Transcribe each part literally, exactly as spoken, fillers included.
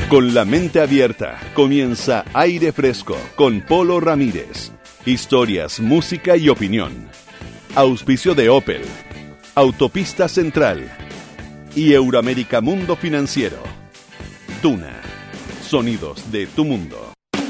Con la mente abierta, comienza Aire Fresco con Polo Ramírez. Historias, música y opinión. Auspicio de Opel, Autopista Central y Euroamérica Mundo Financiero. Duna, sonidos de tu mundo.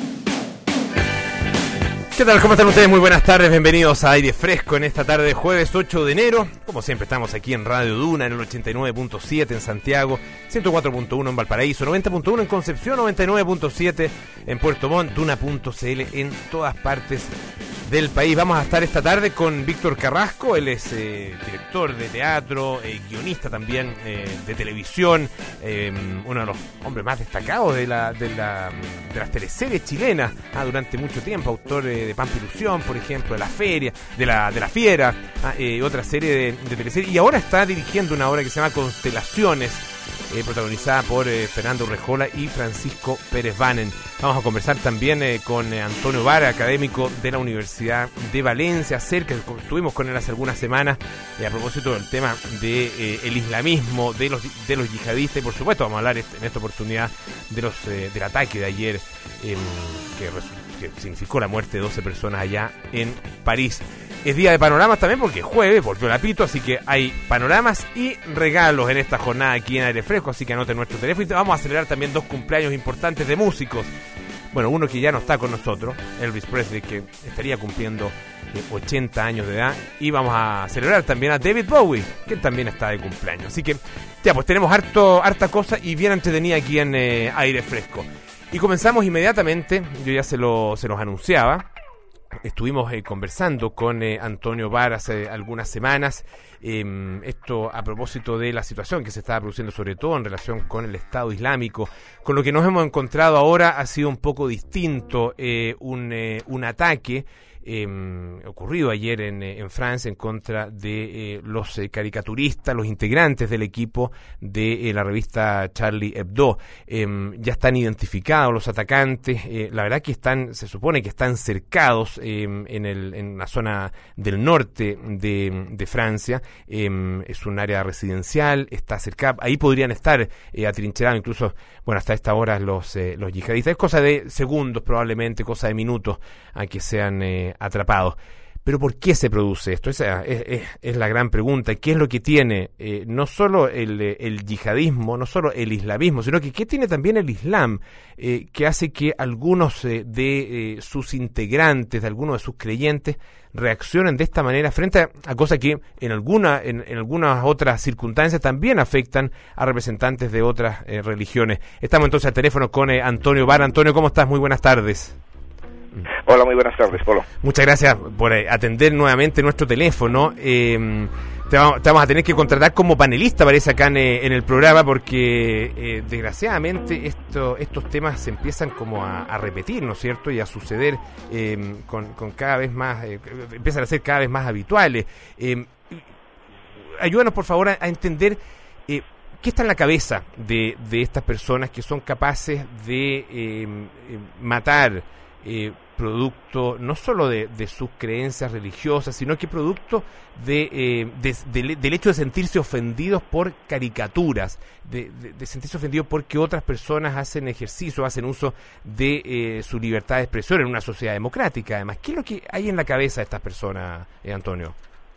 ¿Qué tal? ¿Cómo están ustedes? Muy buenas tardes, bienvenidos a Aire Fresco en esta tarde de jueves ocho de enero. Como siempre estamos aquí en Radio Duna, en el ochenta y nueve punto siete en Santiago, ciento cuatro punto uno en Valparaíso, noventa punto uno en Concepción, noventa y nueve punto siete en Puerto Montt, duna punto c l en todas partes del país. Vamos a estar esta tarde con Víctor Carrasco, él es eh, director de teatro, eh, guionista también eh, de televisión, eh, uno de los hombres más destacados de, la, de, la, de las teleseries chilenas, ah, durante mucho tiempo, autor eh, de Pampa Ilusión, por ejemplo, de La Feria, de la, de la Fiera, ah, eh, otra serie de, de teleseries, y ahora está dirigiendo una obra que se llama Constelaciones, Eh, protagonizada por eh, Fernando Urrejola y Francisco Pérez Banen. Vamos a conversar también eh, con eh, Antonio Vara, académico de la Universidad de Valencia, cerca, estuvimos con él hace algunas semanas eh, a propósito del tema de eh, el islamismo, de los de los yihadistas, y por supuesto vamos a hablar este, en esta oportunidad de los eh, del ataque de ayer eh, que, que significó la muerte de doce personas allá en París. Es día de panoramas también porque es jueves, volvió la pito, así que hay panoramas y regalos en esta jornada aquí en Aire Fresco, así que anoten nuestro teléfono. Y vamos a celebrar también dos cumpleaños importantes de músicos. Bueno, uno que ya no está con nosotros, Elvis Presley, que estaría cumpliendo eh, ochenta años de edad. Y vamos a celebrar también a David Bowie, que también está de cumpleaños. Así que ya, pues tenemos harto, harta cosa y bien entretenida aquí en eh, Aire Fresco. Y comenzamos inmediatamente, yo ya se, lo, se los anunciaba. Estuvimos eh, conversando con eh, Antonio Vara hace algunas semanas, eh, esto a propósito de la situación que se estaba produciendo, sobre todo en relación con el Estado Islámico. Con lo que nos hemos encontrado ahora ha sido un poco distinto, eh, un, eh, un ataque Eh, ocurrido ayer en, en Francia en contra de eh, los eh, caricaturistas, los integrantes del equipo de eh, la revista Charlie Hebdo. Eh, ya están identificados los atacantes, eh, la verdad que están, se supone que están cercados eh, en, el, en la zona del norte de, de Francia. Eh, es un área residencial, está cercada, ahí podrían estar eh, atrincherados incluso, bueno, hasta esta hora los, eh, los yihadistas. Es cosa de segundos probablemente, cosa de minutos a que sean eh, atrapados. Pero ¿por qué se produce esto? Esa es, es, es la gran pregunta. ¿Qué es lo que tiene eh, no solo el, el yihadismo, no solo el islamismo, sino que qué tiene también el Islam, eh, que hace que algunos eh, de eh, sus integrantes, de algunos de sus creyentes, reaccionen de esta manera frente a, a cosas que en, alguna, en, en algunas otras circunstancias también afectan a representantes de otras eh, religiones? Estamos entonces al teléfono con eh, Antonio Vara. Antonio, ¿cómo estás? Muy buenas tardes. Hola, muy buenas tardes, Polo. Muchas gracias por atender nuevamente nuestro teléfono. Eh, te, vamos, te vamos a tener que contratar como panelista, parece, acá en, en el programa, porque eh, desgraciadamente esto, estos temas se empiezan como a, a repetir, ¿no es cierto? Y a suceder eh, con, con cada vez más, eh, empiezan a ser cada vez más habituales. Eh, ayúdanos, por favor, a, a entender eh, qué está en la cabeza de, de estas personas que son capaces de eh, matar Eh, producto no solo de, de sus creencias religiosas, sino que producto de, eh, de, de, del hecho de sentirse ofendidos por caricaturas, de, de, de sentirse ofendidos porque otras personas hacen ejercicio, hacen uso de eh, su libertad de expresión en una sociedad democrática. Además, ¿qué es lo que hay en la cabeza de estas personas, eh, Antonio?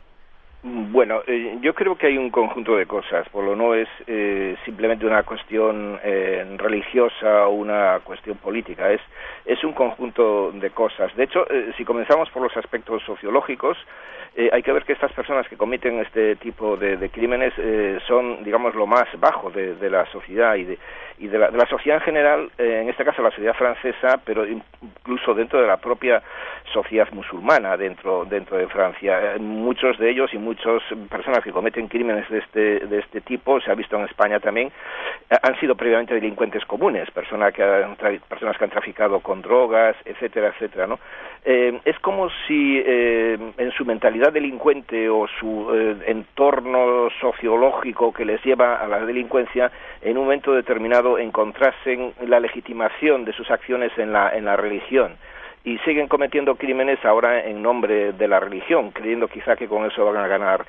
Bueno, eh, yo creo que hay un conjunto de cosas, por lo no es eh, simplemente una cuestión eh, religiosa o una cuestión política, es, es un conjunto de cosas. De hecho, eh, si comenzamos por los aspectos sociológicos, eh, hay que ver que estas personas que cometen este tipo de, de crímenes eh, son, digamos, lo más bajo de, de la sociedad y de, y de la, de la sociedad en general, eh, en este caso la sociedad francesa, pero incluso dentro de la propia sociedad musulmana dentro dentro de Francia. Eh, muchos de ellos y muchas personas que cometen crímenes de este de este tipo, se ha visto en España también, eh, han sido previamente delincuentes comunes, personas que han tra- personas que han traficado con drogas, etcétera, etcétera, ¿no? Eh, es como si eh, en su mentalidad delincuente o su eh, entorno sociológico que les lleva a la delincuencia, en un momento determinado encontrasen la legitimación de sus acciones en la en la religión. Y siguen cometiendo crímenes ahora en nombre de la religión, creyendo quizá que con eso van a ganar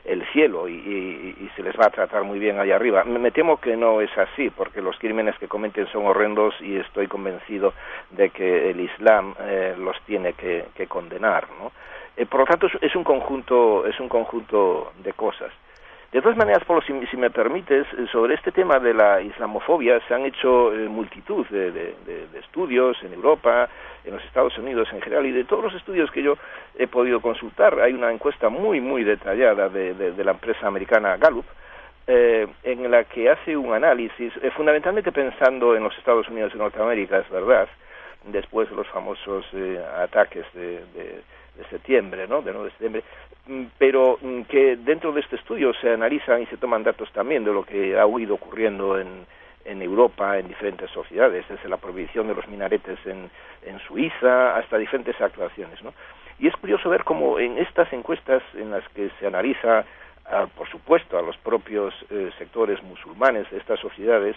el cielo y, y, y se les va a tratar muy bien allá arriba. Me, me temo que no es así, porque los crímenes que cometen son horrendos y estoy convencido de que el Islam eh, los tiene que, que condenar, ¿no? Eh, por lo tanto, es, es un conjunto, es un conjunto de cosas. De todas maneras, Polo, si, si me permites, sobre este tema de la islamofobia se han hecho eh, multitud de, de, de, de estudios en Europa, en los Estados Unidos en general, y de todos los estudios que yo he podido consultar, hay una encuesta muy, muy detallada de, de, de la empresa americana Gallup, eh, en la que hace un análisis, eh, fundamentalmente pensando en los Estados Unidos de Norteamérica, es verdad, después de los famosos eh, ataques de... de de septiembre, ¿no? De nueve de septiembre, pero que dentro de este estudio se analizan y se toman datos también de lo que ha ido ocurriendo en, en Europa, en diferentes sociedades, desde la prohibición de los minaretes en, en Suiza hasta diferentes actuaciones, ¿no? Y es curioso ver cómo en estas encuestas en las que se analiza, a, por supuesto, a los propios eh, sectores musulmanes de estas sociedades,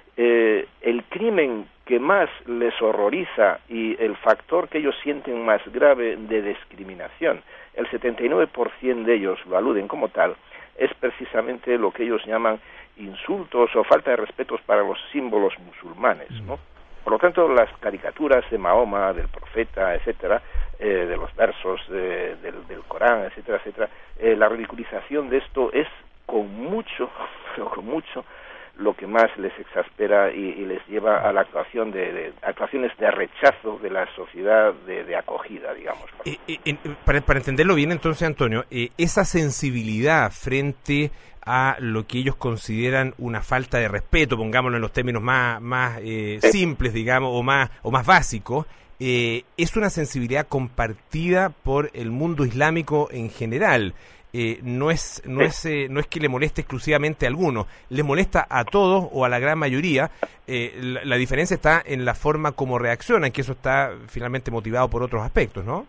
Eh, el crimen que más les horroriza y el factor que ellos sienten más grave de discriminación, el setenta y nueve por ciento de ellos lo aluden como tal, es precisamente lo que ellos llaman insultos o falta de respetos para los símbolos musulmanes, ¿no? Por lo tanto, las caricaturas de Mahoma, del profeta, etcétera, eh, de los versos eh, del, del Corán, etcétera, etcétera, eh, la ridiculización de esto es con mucho, pero con mucho, lo que más les exaspera y, y les lleva a la actuación de, de actuaciones de rechazo de la sociedad de, de acogida, digamos. Eh, eh, para, para entenderlo bien, entonces, Antonio, eh, esa sensibilidad frente a lo que ellos consideran una falta de respeto, pongámoslo en los términos más, más eh, sí. simples, digamos, o más, o más básicos, eh, es una sensibilidad compartida por el mundo islámico en general. Eh, no es no es eh, no es que le moleste exclusivamente a algunos, le molesta a todos o a la gran mayoría. Eh, la, la diferencia está en la forma como reaccionan, que eso está finalmente motivado por otros aspectos, ¿no?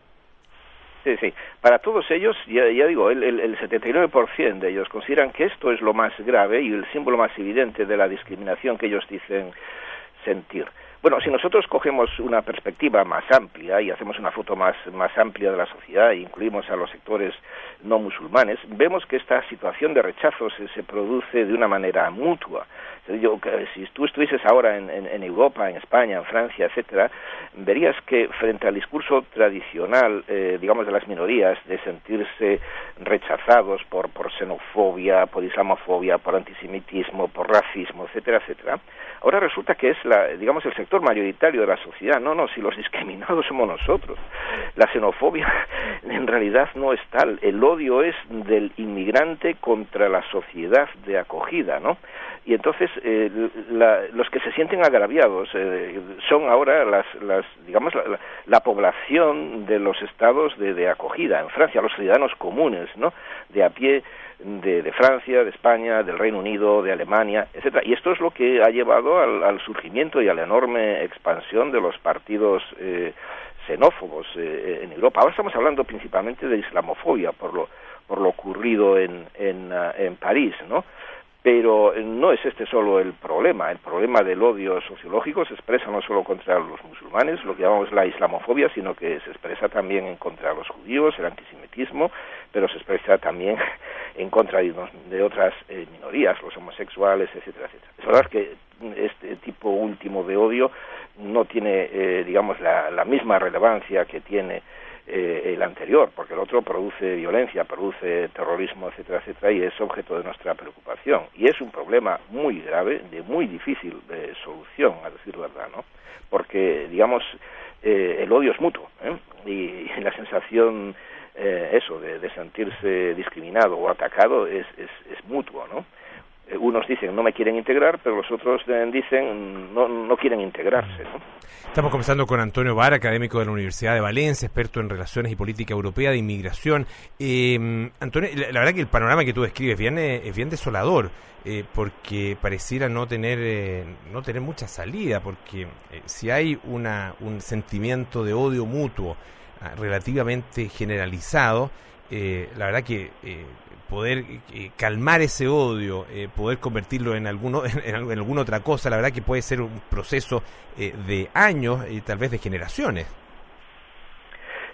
Sí, sí. Para todos ellos, ya, ya digo, el, el, el setenta y nueve por ciento de ellos consideran que esto es lo más grave y el símbolo más evidente de la discriminación que ellos dicen sentir. Bueno, si nosotros cogemos una perspectiva más amplia y hacemos una foto más, más amplia de la sociedad e incluimos a los sectores no musulmanes, vemos que esta situación de rechazo se, se produce de una manera mutua. Yo, que si tú estuvieses ahora en, en, en Europa, en España, en Francia, etcétera, verías que frente al discurso tradicional, eh, digamos, de las minorías, de sentirse rechazados por, por xenofobia, por islamofobia, por antisemitismo, por racismo, etcétera, etcétera, ahora resulta que es, la, digamos, el sector mayoritario de la sociedad. No, no, si los discriminados somos nosotros. La xenofobia en realidad no es tal. El odio es del inmigrante contra la sociedad de acogida, ¿no? Y entonces eh, la, los que se sienten agraviados eh, son ahora las, las digamos la, la, la población de los estados de, de acogida en Francia, los ciudadanos comunes, ¿no? De a pie de, de Francia, de España, del Reino Unido, de Alemania, etcétera. Y esto es lo que ha llevado al, al surgimiento y a la enorme expansión de los partidos eh, xenófobos eh, en Europa. Ahora estamos hablando principalmente de islamofobia por lo por lo ocurrido en en, uh, en París, ¿no? Pero no es este solo el problema. El problema del odio sociológico se expresa no solo contra los musulmanes, lo que llamamos la islamofobia, sino que se expresa también en contra de los judíos, el antisemitismo, pero se expresa también en contra de, de otras eh, minorías, los homosexuales, etcétera, etcétera. Es verdad que este tipo último de odio no tiene, eh, digamos, la, la misma relevancia que tiene Eh, el anterior, porque el otro produce violencia, produce terrorismo, etcétera, etcétera, y es objeto de nuestra preocupación. Y es un problema muy grave, de muy difícil de solución, a decir verdad, ¿no? Porque, digamos, eh, el odio es mutuo, ¿eh? Y, y la sensación, eh, eso, de, de sentirse discriminado o atacado es, es, es mutuo, ¿no? Unos dicen no me quieren integrar, pero los otros dicen no, no quieren integrarse, ¿no? Estamos conversando con Antonio Vara, académico de la Universidad de Valencia, experto en relaciones y política europea de inmigración. Eh, Antonio, la, la verdad que el panorama que tú describes bien, eh, es bien desolador, eh, porque pareciera no tener eh, no tener mucha salida, porque eh, si hay una un sentimiento de odio mutuo eh, relativamente generalizado, eh, la verdad que eh, poder eh, calmar ese odio, eh, poder convertirlo en alguno en, en, en alguna otra cosa, la verdad que puede ser un proceso eh, de años y tal vez de generaciones. Sí,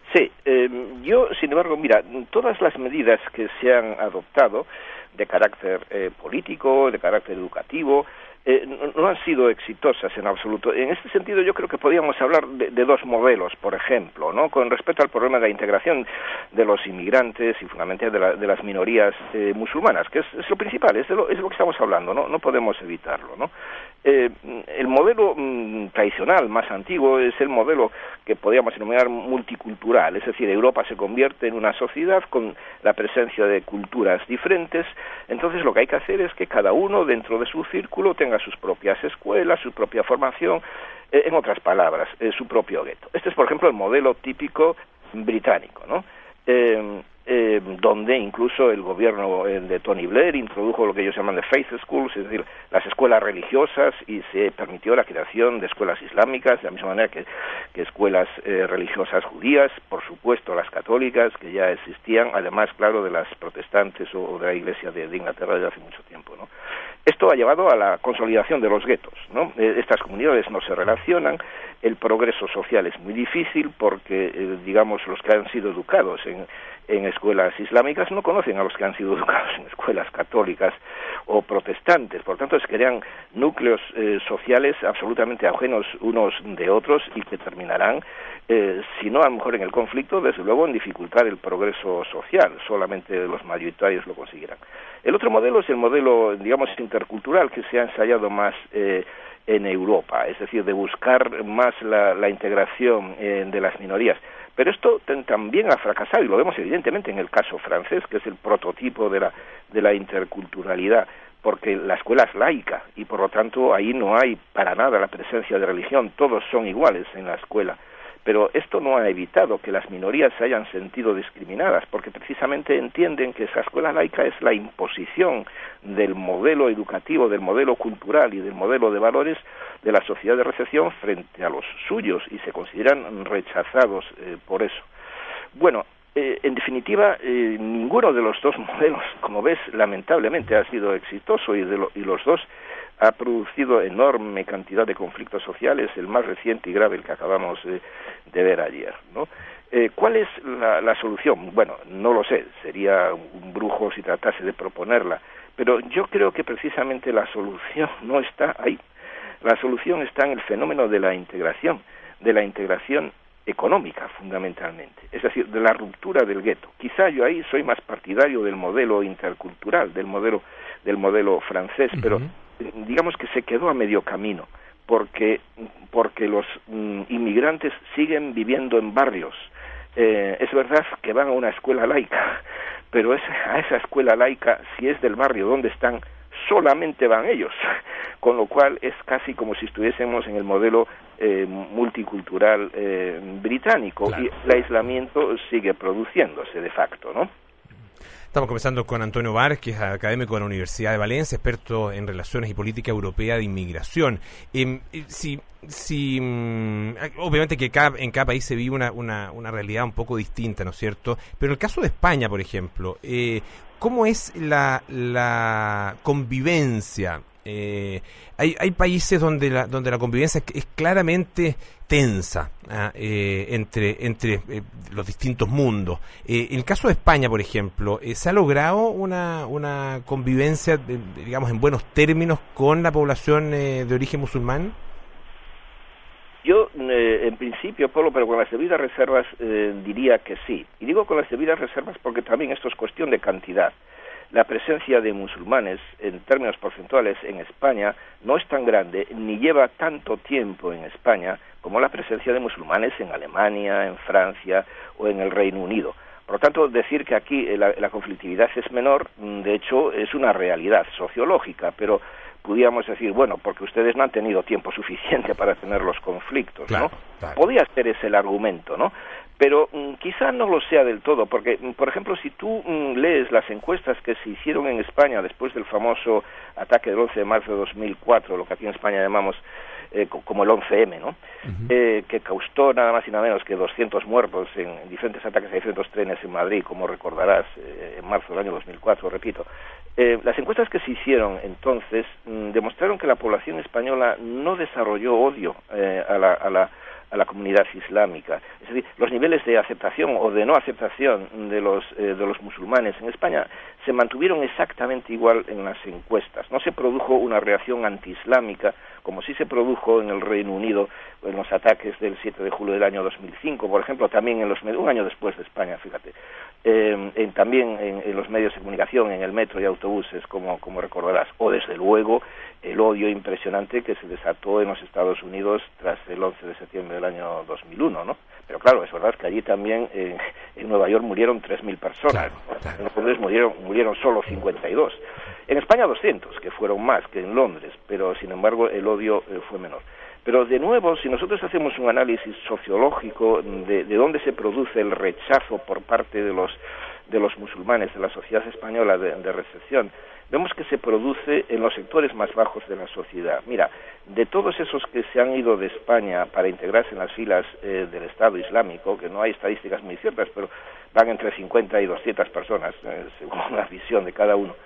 Eh, yo, sin embargo, mira, todas las medidas que se han adoptado de carácter eh, político, de carácter educativo, Eh, no, no han sido exitosas en absoluto. En este sentido yo creo que podríamos hablar de, de dos modelos, por ejemplo, ¿no? Con respecto al problema de la integración de los inmigrantes y fundamentalmente de, la, de las minorías eh, musulmanas, que es, es lo principal, es de lo, es de lo que estamos hablando, ¿no? No podemos evitarlo, ¿no? Eh, el modelo mm, tradicional, más antiguo, es el modelo que podríamos denominar multicultural, es decir, Europa se convierte en una sociedad con la presencia de culturas diferentes, entonces lo que hay que hacer es que cada uno dentro de su círculo tenga sus propias escuelas, su propia formación, eh, en otras palabras, eh, su propio gueto. Este es, por ejemplo, el modelo típico británico, ¿no? Eh, eh, donde incluso el gobierno eh, de Tony Blair introdujo lo que ellos llaman de faith schools, es decir, las escuelas religiosas, y se permitió la creación de escuelas islámicas, de la misma manera que, que escuelas eh, religiosas judías, por supuesto las católicas, que ya existían, además, claro, de las protestantes o, o de la Iglesia de, de Inglaterra desde hace mucho tiempo, ¿no? Esto ha llevado a la consolidación de los guetos, ¿no? Eh, estas comunidades no se relacionan, el progreso social es muy difícil porque, eh, digamos, los que han sido educados en, en escuelas islámicas no conocen a los que han sido educados en escuelas católicas o protestantes, por tanto se crean núcleos eh, sociales absolutamente ajenos unos de otros y que terminarán, eh, si no a lo mejor en el conflicto, desde luego en dificultar el progreso social, solamente los mayoritarios lo conseguirán. El otro modelo es el modelo, digamos, intercultural, que se ha ensayado más eh, en Europa, es decir, de buscar más la, la integración eh, de las minorías. Pero esto ten, también ha fracasado, y lo vemos evidentemente en el caso francés, que es el prototipo de la, de la interculturalidad, porque la escuela es laica, y por lo tanto ahí no hay para nada la presencia de religión, todos son iguales en la escuela. Pero esto no ha evitado que las minorías se hayan sentido discriminadas, porque precisamente entienden que esa escuela laica es la imposición del modelo educativo, del modelo cultural y del modelo de valores de la sociedad de recepción frente a los suyos, y se consideran rechazados eh, por eso. Bueno, eh, en definitiva, eh, ninguno de los dos modelos, como ves, lamentablemente ha sido exitoso, y, de lo, y los dos ha producido enorme cantidad de conflictos sociales, el más reciente y grave, el que acabamos de, de ver ayer, ¿no? Eh, ¿Cuál es la, la solución? Bueno, no lo sé, sería un brujo si tratase de proponerla, pero yo creo que precisamente la solución no está ahí. La solución está en el fenómeno de la integración, de la integración económica, fundamentalmente, es decir, de la ruptura del gueto. Quizá yo ahí soy más partidario del modelo intercultural, del modelo, del modelo francés, uh-huh. pero digamos que se quedó a medio camino, porque, porque los mm, inmigrantes siguen viviendo en barrios. Eh, es verdad que van a una escuela laica, pero es, a esa escuela laica, si es del barrio donde están, solamente van ellos, con lo cual es casi como si estuviésemos en el modelo eh, multicultural eh, británico, claro. Y el aislamiento sigue produciéndose de facto, ¿no? Estamos conversando con Antonio Bar, que es académico de la Universidad de Valencia, experto en relaciones y política europea de inmigración. Eh, si, si, obviamente que cada, en cada país se vive una, una, una realidad un poco distinta, ¿no es cierto? Pero en el caso de España, por ejemplo, eh, ¿cómo es la, la convivencia? Eh, hay, hay países donde la, donde la convivencia es, es claramente tensa ¿ah? eh, entre, entre eh, los distintos mundos. Eh, en el caso de España, por ejemplo, eh, ¿se ha logrado una, una convivencia, de, de, digamos, en buenos términos con la población eh, de origen musulmán? Yo, eh, en principio, Polo, pero con las debidas reservas, eh, diría que sí. Y digo con las debidas reservas porque también esto es cuestión de cantidad. La presencia de musulmanes, en términos porcentuales, en España no es tan grande, ni lleva tanto tiempo en España como la presencia de musulmanes en Alemania, en Francia o en el Reino Unido. Por lo tanto, decir que aquí la, la conflictividad es menor, de hecho, es una realidad sociológica, pero pudiéramos decir, bueno, porque ustedes no han tenido tiempo suficiente para tener los conflictos, claro, ¿no? Claro. Podría ser ese el argumento, ¿no? Pero mm, quizá no lo sea del todo, porque, mm, por ejemplo, si tú mm, lees las encuestas que se hicieron en España después del famoso ataque del once de marzo de dos mil cuatro, lo que aquí en España llamamos eh, como el once eme, ¿no? Uh-huh. Eh, que causó nada más y nada menos que doscientos muertos en, en diferentes ataques a diferentes trenes en Madrid, como recordarás, eh, en marzo del año dos mil cuatro, repito. Eh, las encuestas que se hicieron entonces mm, demostraron que la población española no desarrolló odio eh, a la, a la a la comunidad islámica. Es decir, los niveles de aceptación o de no aceptación de los eh, de los musulmanes en España se mantuvieron exactamente igual en las encuestas. No se produjo una reacción antiislámica como sí se produjo en el Reino Unido en los ataques del siete de julio del año dos mil cinco, por ejemplo, también en los un año después de España, fíjate, eh, en, también en, en los medios de comunicación, en el metro y autobuses, como, como recordarás, o desde luego el odio impresionante que se desató en los Estados Unidos tras el once de septiembre del año dos mil uno, ¿no? Pero claro, es verdad que allí también eh, en Nueva York murieron tres mil personas, en los Londres murieron, murieron solo cincuenta y dos. En España doscientos, que fueron más que en Londres, pero sin embargo el odio eh, fue menor. Pero de nuevo, si nosotros hacemos un análisis sociológico de, de dónde se produce el rechazo por parte de los de los musulmanes, de la sociedad española de, de recepción, vemos que se produce en los sectores más bajos de la sociedad. Mira, de todos esos que se han ido de España para integrarse en las filas eh, del Estado Islámico, que no hay estadísticas muy ciertas, pero van entre cincuenta y doscientas personas, eh, según la visión de cada uno,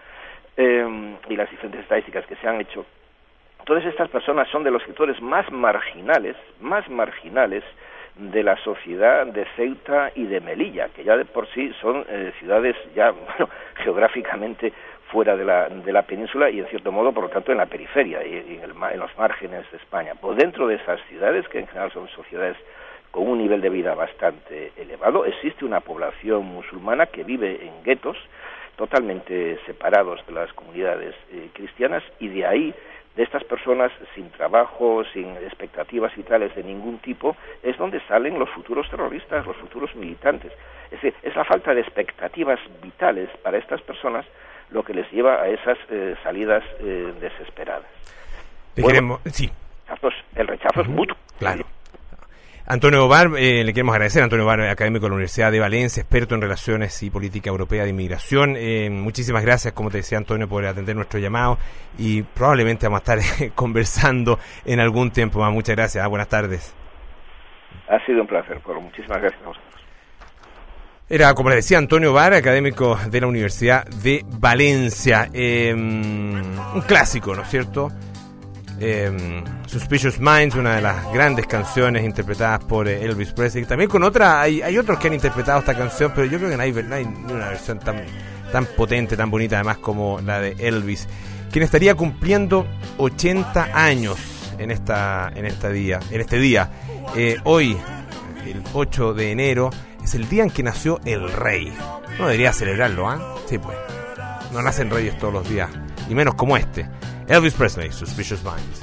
eh, y las diferentes estadísticas que se han hecho, todas estas personas son de los sectores más marginales, más marginales de la sociedad de Ceuta y de Melilla, que ya de por sí son eh, ciudades ya, bueno, geográficamente fuera de la, de la península y en cierto modo, por lo tanto, en la periferia y, y en, el, en los márgenes de España. Por dentro de esas ciudades, que en general son sociedades con un nivel de vida bastante elevado, existe una población musulmana que vive en guetos totalmente separados de las comunidades eh, cristianas, y de ahí, de estas personas sin trabajo, sin expectativas vitales de ningún tipo, es donde salen los futuros terroristas, los futuros militantes. Es decir, es la falta de expectativas vitales para estas personas lo que les lleva a esas eh, salidas eh, desesperadas. Bueno, sí. El rechazo uh-huh. es mutuo. Claro. Antonio Ovar, eh, le queremos agradecer. Antonio Ovar, académico de la Universidad de Valencia, experto en relaciones y política europea de inmigración. Eh, muchísimas gracias, como te decía Antonio, por atender nuestro llamado, y probablemente vamos a estar eh, conversando en algún tiempo más. Muchas gracias. Ah, buenas tardes. Ha sido un placer, Pablo. Muchísimas gracias a vosotros. Era, como le decía, Antonio Ovar, académico de la Universidad de Valencia. Eh, un clásico, ¿no es cierto? Eh, Suspicious Minds, una de las grandes canciones interpretadas por eh, Elvis Presley. También con otra, hay, hay otros que han interpretado esta canción, pero yo creo que no hay, no hay una versión tan, tan potente, tan bonita además como la de Elvis, quien estaría cumpliendo ochenta años en esta en este día. En este día, eh, hoy, el ocho de enero, es el día en que nació el rey. No debería celebrarlo, ¿ah? ¿eh? Sí, pues. No nacen reyes todos los días, y menos como este. Elvis Presley, Suspicious Minds.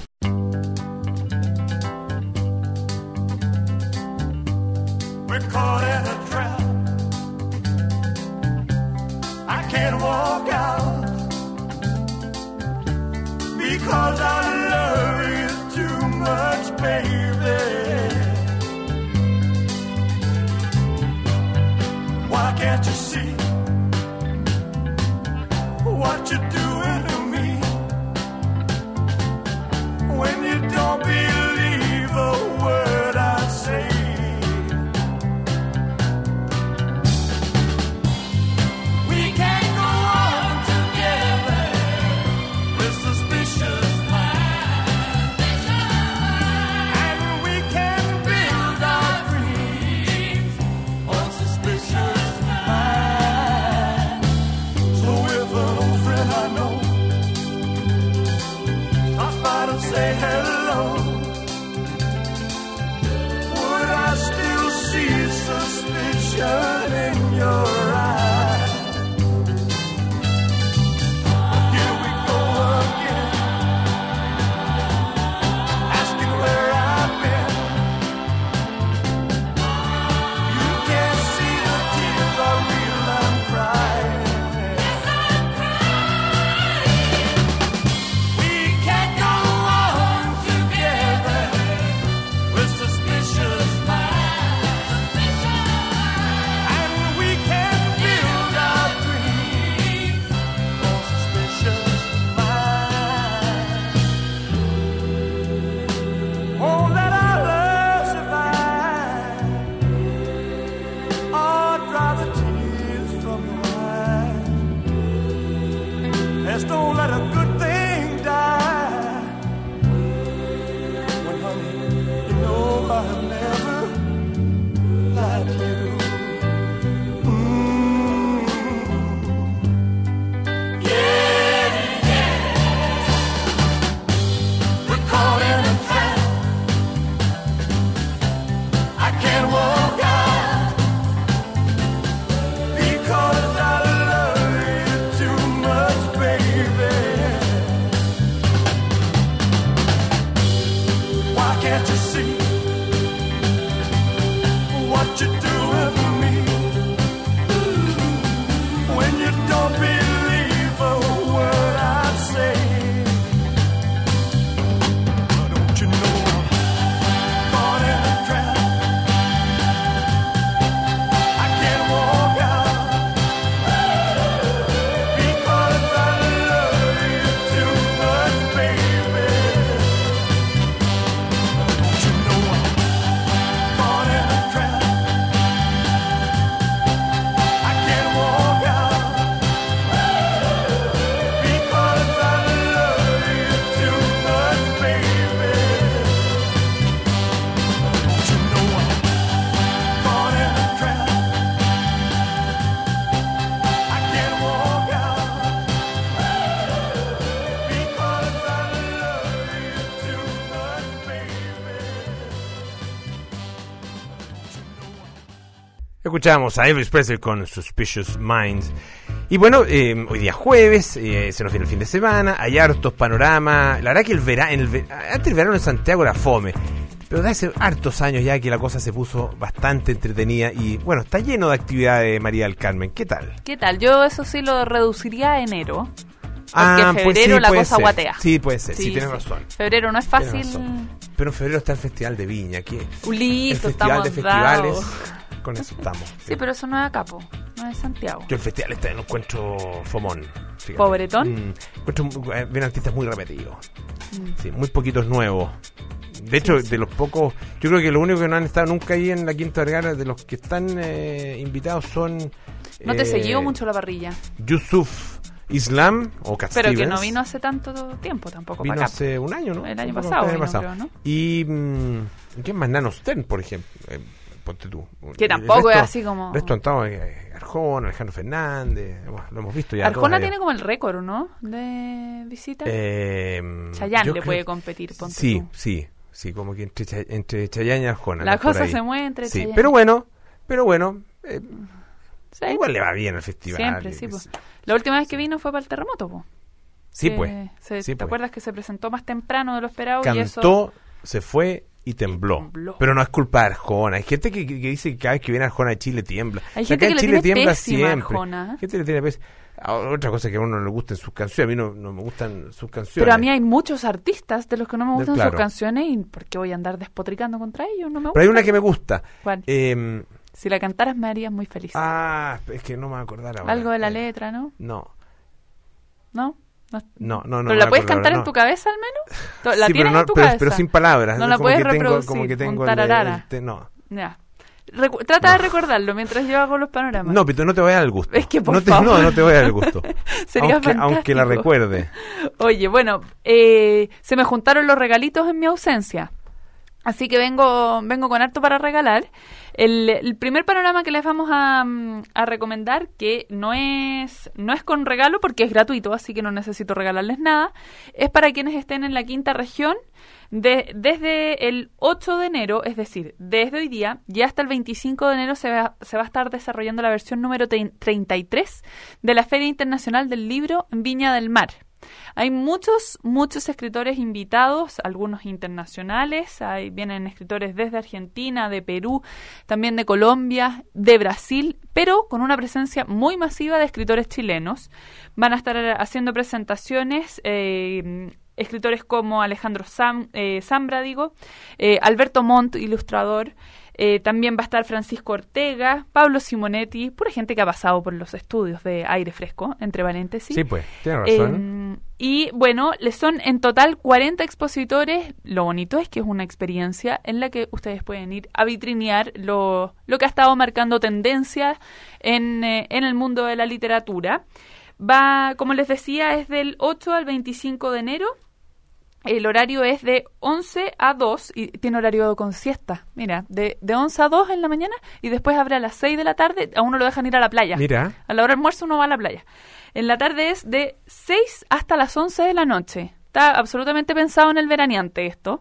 We're caught in a trap. I can't walk out because I love you too much, baby. Why can't you see what you're doing to me? When you don't believe a word I say, we can't go on together with suspicious minds, and we can build our dreams on suspicious minds. So if an old friend I know say hello, would I still see suspicion in your eyes? Here we go again, asking where I've been. You can't see the tears are real, I'm crying. Yes, I'm crying. We can't go suspicious minds, and we can't you see what you're doing for me? When you don't believe a word I say, don't you know I'm caught in a trap? I can't walk out because I love you too much, baby. Don't you know I'm caught in a trap? I can't walk out because I love you too much, baby. Don't you know I'm caught in a trap? I can't walk out because I love you too much, baby. Escuchamos a Elvis Presley con Suspicious Minds. Y bueno, eh, hoy día jueves, eh, se nos viene el fin de semana, hay hartos panoramas. La verdad que el verano, el ver- antes el verano en Santiago era fome, pero de hace hartos años ya que la cosa se puso bastante entretenida y bueno, está lleno de actividades, María del Carmen. ¿Qué tal? ¿Qué tal? Yo eso sí lo reduciría a enero. Porque Ah, en pues febrero sí, la puede cosa ser. guatea. Sí, puede ser, sí, Sí, tienes sí. razón. Febrero no es Tienes fácil. razón. Pero en febrero está el Festival de Viña, ¿qué? Uh, El Listo, Festival de estamos Festivales, dados. con eso estamos. Sí, pero eso no es acá, po. No es Santiago. Yo el festival este no encuentro fomón. Fíjate. ¿Pobretón? Mm, encuentro eh, bien artistas muy repetidos. Mm. Sí, muy poquitos nuevos. De hecho, Sí, sí. de los pocos, yo creo que lo único que no han estado nunca ahí en la Quinta Vergara, de los que están eh, invitados son... No te eh, siguió mucho la parrilla. Yusuf Islam o Cat Pero que Stevens. no vino hace tanto tiempo tampoco Vino para acá. hace un año, ¿no? El año Fue pasado el año vino, pasado. creo, ¿no? Y... mm, ¿quién más? Nano Stern, por ejemplo. Eh, ponte tú. Que El tampoco es resto- así como- El resto han estado eh, Arjona, Alejandro Fernández. Bueno, lo hemos visto ya. Arjona todos tiene allá. como el récord, ¿no? De visita. Eh, Chayanne yo le creo- puede competir, ponte Sí, tú. sí, sí, como que entre, Chay- entre Chayanne y Arjona. La ¿no? Por cosa ahí. se mueve entre Sí, Chayanne. pero bueno, pero bueno, eh, Sí, igual le va bien al festival. siempre, sí. Es- Pues. La última vez que vino fue para el terremoto, po. Sí, Que pues. se- sí, ¿Te pues. acuerdas que se presentó más temprano de lo esperado? Y eso... Cantó, se fue y tembló. tembló. Pero no es culpa de Arjona. Hay gente que, que- que dice que cada vez que viene Arjona de Chile tiembla. Hay O sea, gente acá que en le Chile tiene tiembla pésima a siempre. Arjona, ¿eh? Gente le tiene pésima. Ah, otra cosa que a uno no le gustan sus canciones. A mí no, no me gustan sus canciones. Pero a mí hay muchos artistas de los que no me De- gustan claro. sus canciones y ¿por qué voy a andar despotricando contra ellos? No me gusta. Pero hay una que me gusta. ¿Cuál? Eh, Si la cantaras me harías muy feliz. ah, es que no me voy a acordar ahora. Algo de la Eh, letra, ¿no? No. ¿No? No, No, no, no ¿Pero me la puedes acuerdo, cantar no. en tu cabeza al menos? ¿La Sí, pero, tienes no- en tu pero- cabeza? pero sin palabras. No la como puedes que tengo, reproducir, como que un tengo el- tararara. el te- no. Ya. Recu- Trata de recordarlo mientras yo hago los panoramas. No, pero no te voy a dar el gusto. Es que, por no, te, favor. no, no te voy a dar el gusto. Sería aunque, aunque la fantástico. recuerde. Oye, bueno, eh, se me juntaron los regalitos en mi ausencia. Así que vengo vengo con harto para regalar. El, el primer panorama que les vamos a, mm, a recomendar, que no es no es con regalo porque es gratuito, así que no necesito regalarles nada, es para quienes estén en la quinta región de, desde el ocho de enero, es decir, desde hoy día y hasta el veinticinco de enero se va, se va a estar desarrollando la versión número treinta y tres de la Feria Internacional del Libro en Viña del Mar. Hay muchos, muchos escritores invitados, algunos internacionales, hay, vienen escritores desde Argentina, de Perú, también de Colombia, de Brasil, pero con una presencia muy masiva de escritores chilenos. Van a estar haciendo presentaciones eh, escritores como Alejandro Sam, eh, Zambra, digo, eh, Alberto Montt, ilustrador. Eh, también va a estar Francisco Ortega, Pablo Simonetti, pura gente que ha pasado por los estudios de Aire Fresco, entre paréntesis. Sí, pues, tienes razón. Eh, y bueno, les son en total cuarenta expositores. Lo bonito es que es una experiencia en la que ustedes pueden ir a vitrinear lo, lo que ha estado marcando tendencia en, eh, en el mundo de la literatura. Va, como les decía, es del ocho al veinticinco de enero. El horario es de once a dos y tiene horario con siesta. Mira, de, de once a dos en la mañana y después abre a las seis de la tarde. A uno lo dejan ir a la playa. Mira. A la hora del almuerzo uno va a la playa. En la tarde es de seis hasta las once de la noche. Está absolutamente pensado en el veraneante esto.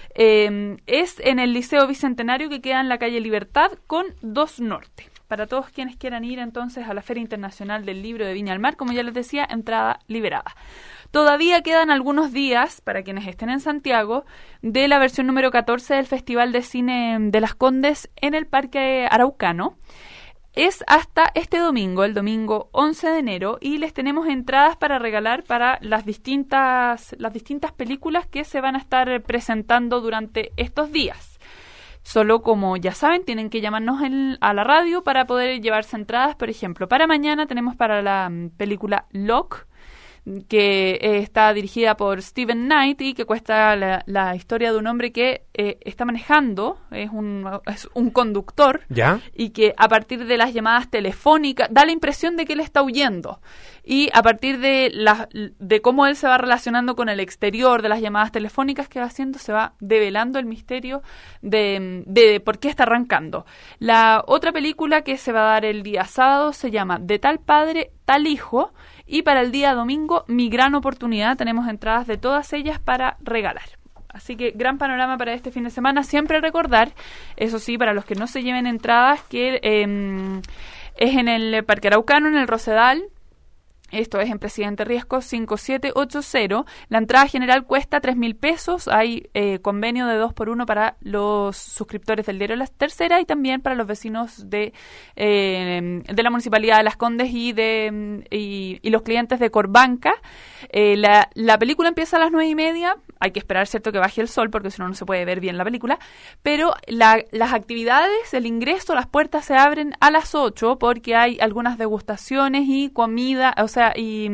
Eh, es en el Liceo Bicentenario que queda en la calle Libertad con dos Norte. Para todos quienes quieran ir entonces a la Feria Internacional del Libro de Viña del Mar, como ya les decía, entrada liberada. Todavía quedan algunos días, para quienes estén en Santiago, de la versión número catorce del Festival de Cine de Las Condes en el Parque Araucano. Es hasta este domingo, el domingo once de enero, y les tenemos entradas para regalar para las distintas, las distintas películas que se van a estar presentando durante estos días. Solo, como ya saben, tienen que llamarnos en, a la radio para poder llevarse entradas. Por ejemplo, para mañana tenemos para la um, película Locke, que eh, está dirigida por Steven Knight y que cuesta la, la historia de un hombre que eh, está manejando, es un, es un conductor, ¿ya? Y que a partir de las llamadas telefónicas da la impresión de que él está huyendo, y a partir de, la, de cómo él se va relacionando con el exterior, de las llamadas telefónicas que va haciendo, se va develando el misterio de, de por qué está arrancando. La otra película que se va a dar el día sábado se llama De tal padre, tal hijo. Y para el día domingo, Mi gran oportunidad, tenemos entradas de todas ellas para regalar. Así que gran panorama para este fin de semana. Siempre recordar, eso sí, para los que no se lleven entradas, que eh, es en el Parque Araucano, en el Rosedal. Esto es en Presidente Riesco cinco siete ocho cero. La entrada general cuesta tres mil pesos. Hay eh, convenio de dos por uno para los suscriptores del diario La Tercera y también para los vecinos de eh, de la Municipalidad de Las Condes y de y, y los clientes de Corbanca. Eh, la, la película empieza a las nueve y media. Hay que esperar, cierto, que baje el sol porque si no, no se puede ver bien la película. Pero la, las actividades, el ingreso, las puertas se abren a las ocho porque hay algunas degustaciones y comida, o sea, y,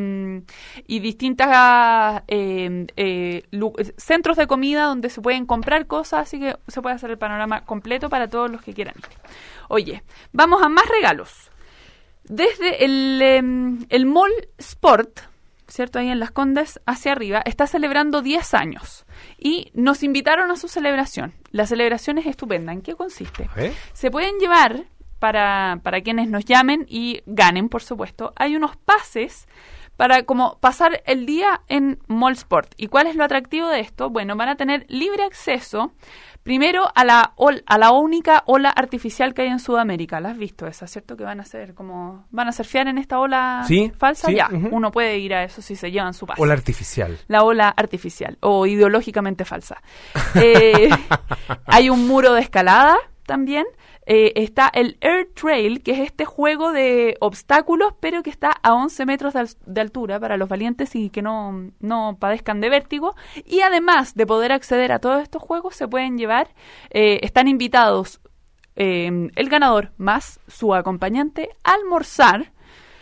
y distintas eh, eh, centros de comida donde se pueden comprar cosas, así que se puede hacer el panorama completo para todos los que quieran ir. Oye, vamos a más regalos. Desde el, eh, el Mall Sport, ¿cierto? Ahí en Las Condes, hacia arriba, está celebrando diez años y nos invitaron a su celebración. La celebración es estupenda. ¿En qué consiste? ¿Eh? Se pueden llevar, para, para quienes nos llamen y ganen, por supuesto, hay unos pases para como pasar el día en Mall Sport. ¿Y cuál es lo atractivo de esto? Bueno, van a tener libre acceso primero a la ol, a la única ola artificial que hay en Sudamérica. ¿La has visto esa, cierto? Que van a hacer como van a surfear en esta ola ¿Sí? falsa. ¿Sí? Ya, Uh-huh. Uno puede ir a eso si se llevan su pase. Ola artificial. La ola artificial o ideológicamente falsa. Eh, hay un muro de escalada también. Eh, está el Air Trail, que es este juego de obstáculos, pero que está a once metros de, al- de altura para los valientes y que no, no padezcan de vértigo. Y además de poder acceder a todos estos juegos, se pueden llevar, eh, están invitados eh, el ganador más su acompañante a almorzar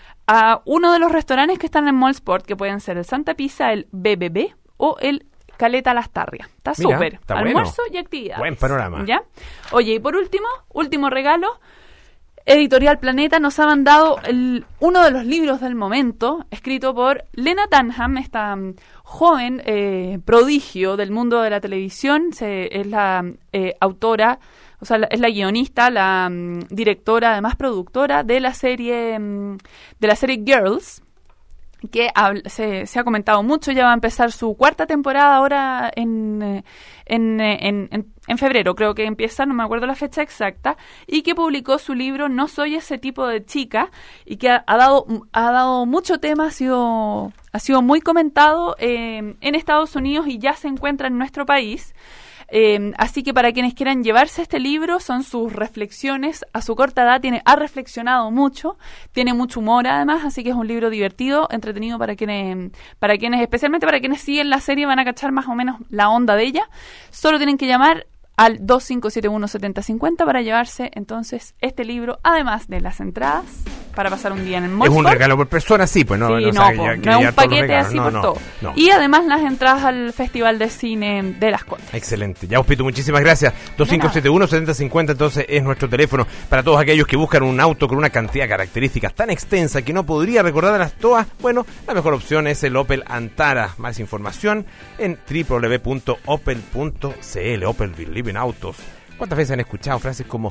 a uno de los restaurantes que están en Mall Sport, que pueden ser el Santa Pizza, el B B B o el Caleta Lastarria. Está Mira, súper. está Almuerzo bueno. y actividades. Buen panorama. ¿Ya? Oye, y por último, último regalo, Editorial Planeta nos ha mandado el, uno de los libros del momento, escrito por Lena Dunham, esta um, joven eh, prodigio del mundo de la televisión. Se, es la eh, autora, o sea, la, es la guionista, la um, directora, además productora de la serie um, de la serie Girls, que habl- se, se ha comentado mucho. Ya va a empezar su cuarta temporada ahora en, eh, en, eh, en, en, en febrero, creo que empieza, no me acuerdo la fecha exacta, y que publicó su libro No soy ese tipo de chica, y que ha, ha dado ha dado mucho tema, ha sido, ha sido muy comentado eh, en Estados Unidos y ya se encuentra en nuestro país. Eh, así que para quienes quieran llevarse este libro, son sus reflexiones. A su corta edad tiene, ha reflexionado mucho, tiene mucho humor además, así que es un libro divertido, entretenido para quienes, para quienes, especialmente para quienes siguen la serie, van a cachar más o menos la onda de ella. Solo tienen que llamar al dos cinco siete uno siete cero cinco cero para llevarse entonces este libro, además de las entradas para pasar un día en el Mall Es un Sport. regalo por persona, sí, pues no, Sí, no, no, sabe po, ya no que es ya un todos los paquete regalos. así No, por no, todo. no. Y además las entradas al Festival de Cine de Las Condes. Excelente. Ya, Ospito, muchísimas gracias. dos cinco siete uno siete cero cinco cero entonces es nuestro teléfono para todos aquellos que buscan un auto con una cantidad de características tan extensa que no podría recordarlas todas. Bueno, la mejor opción es el Opel Antara. Más información en doble u doble u doble u punto opel punto c l. Opel Believe in Autos. ¿Cuántas veces han escuchado frases como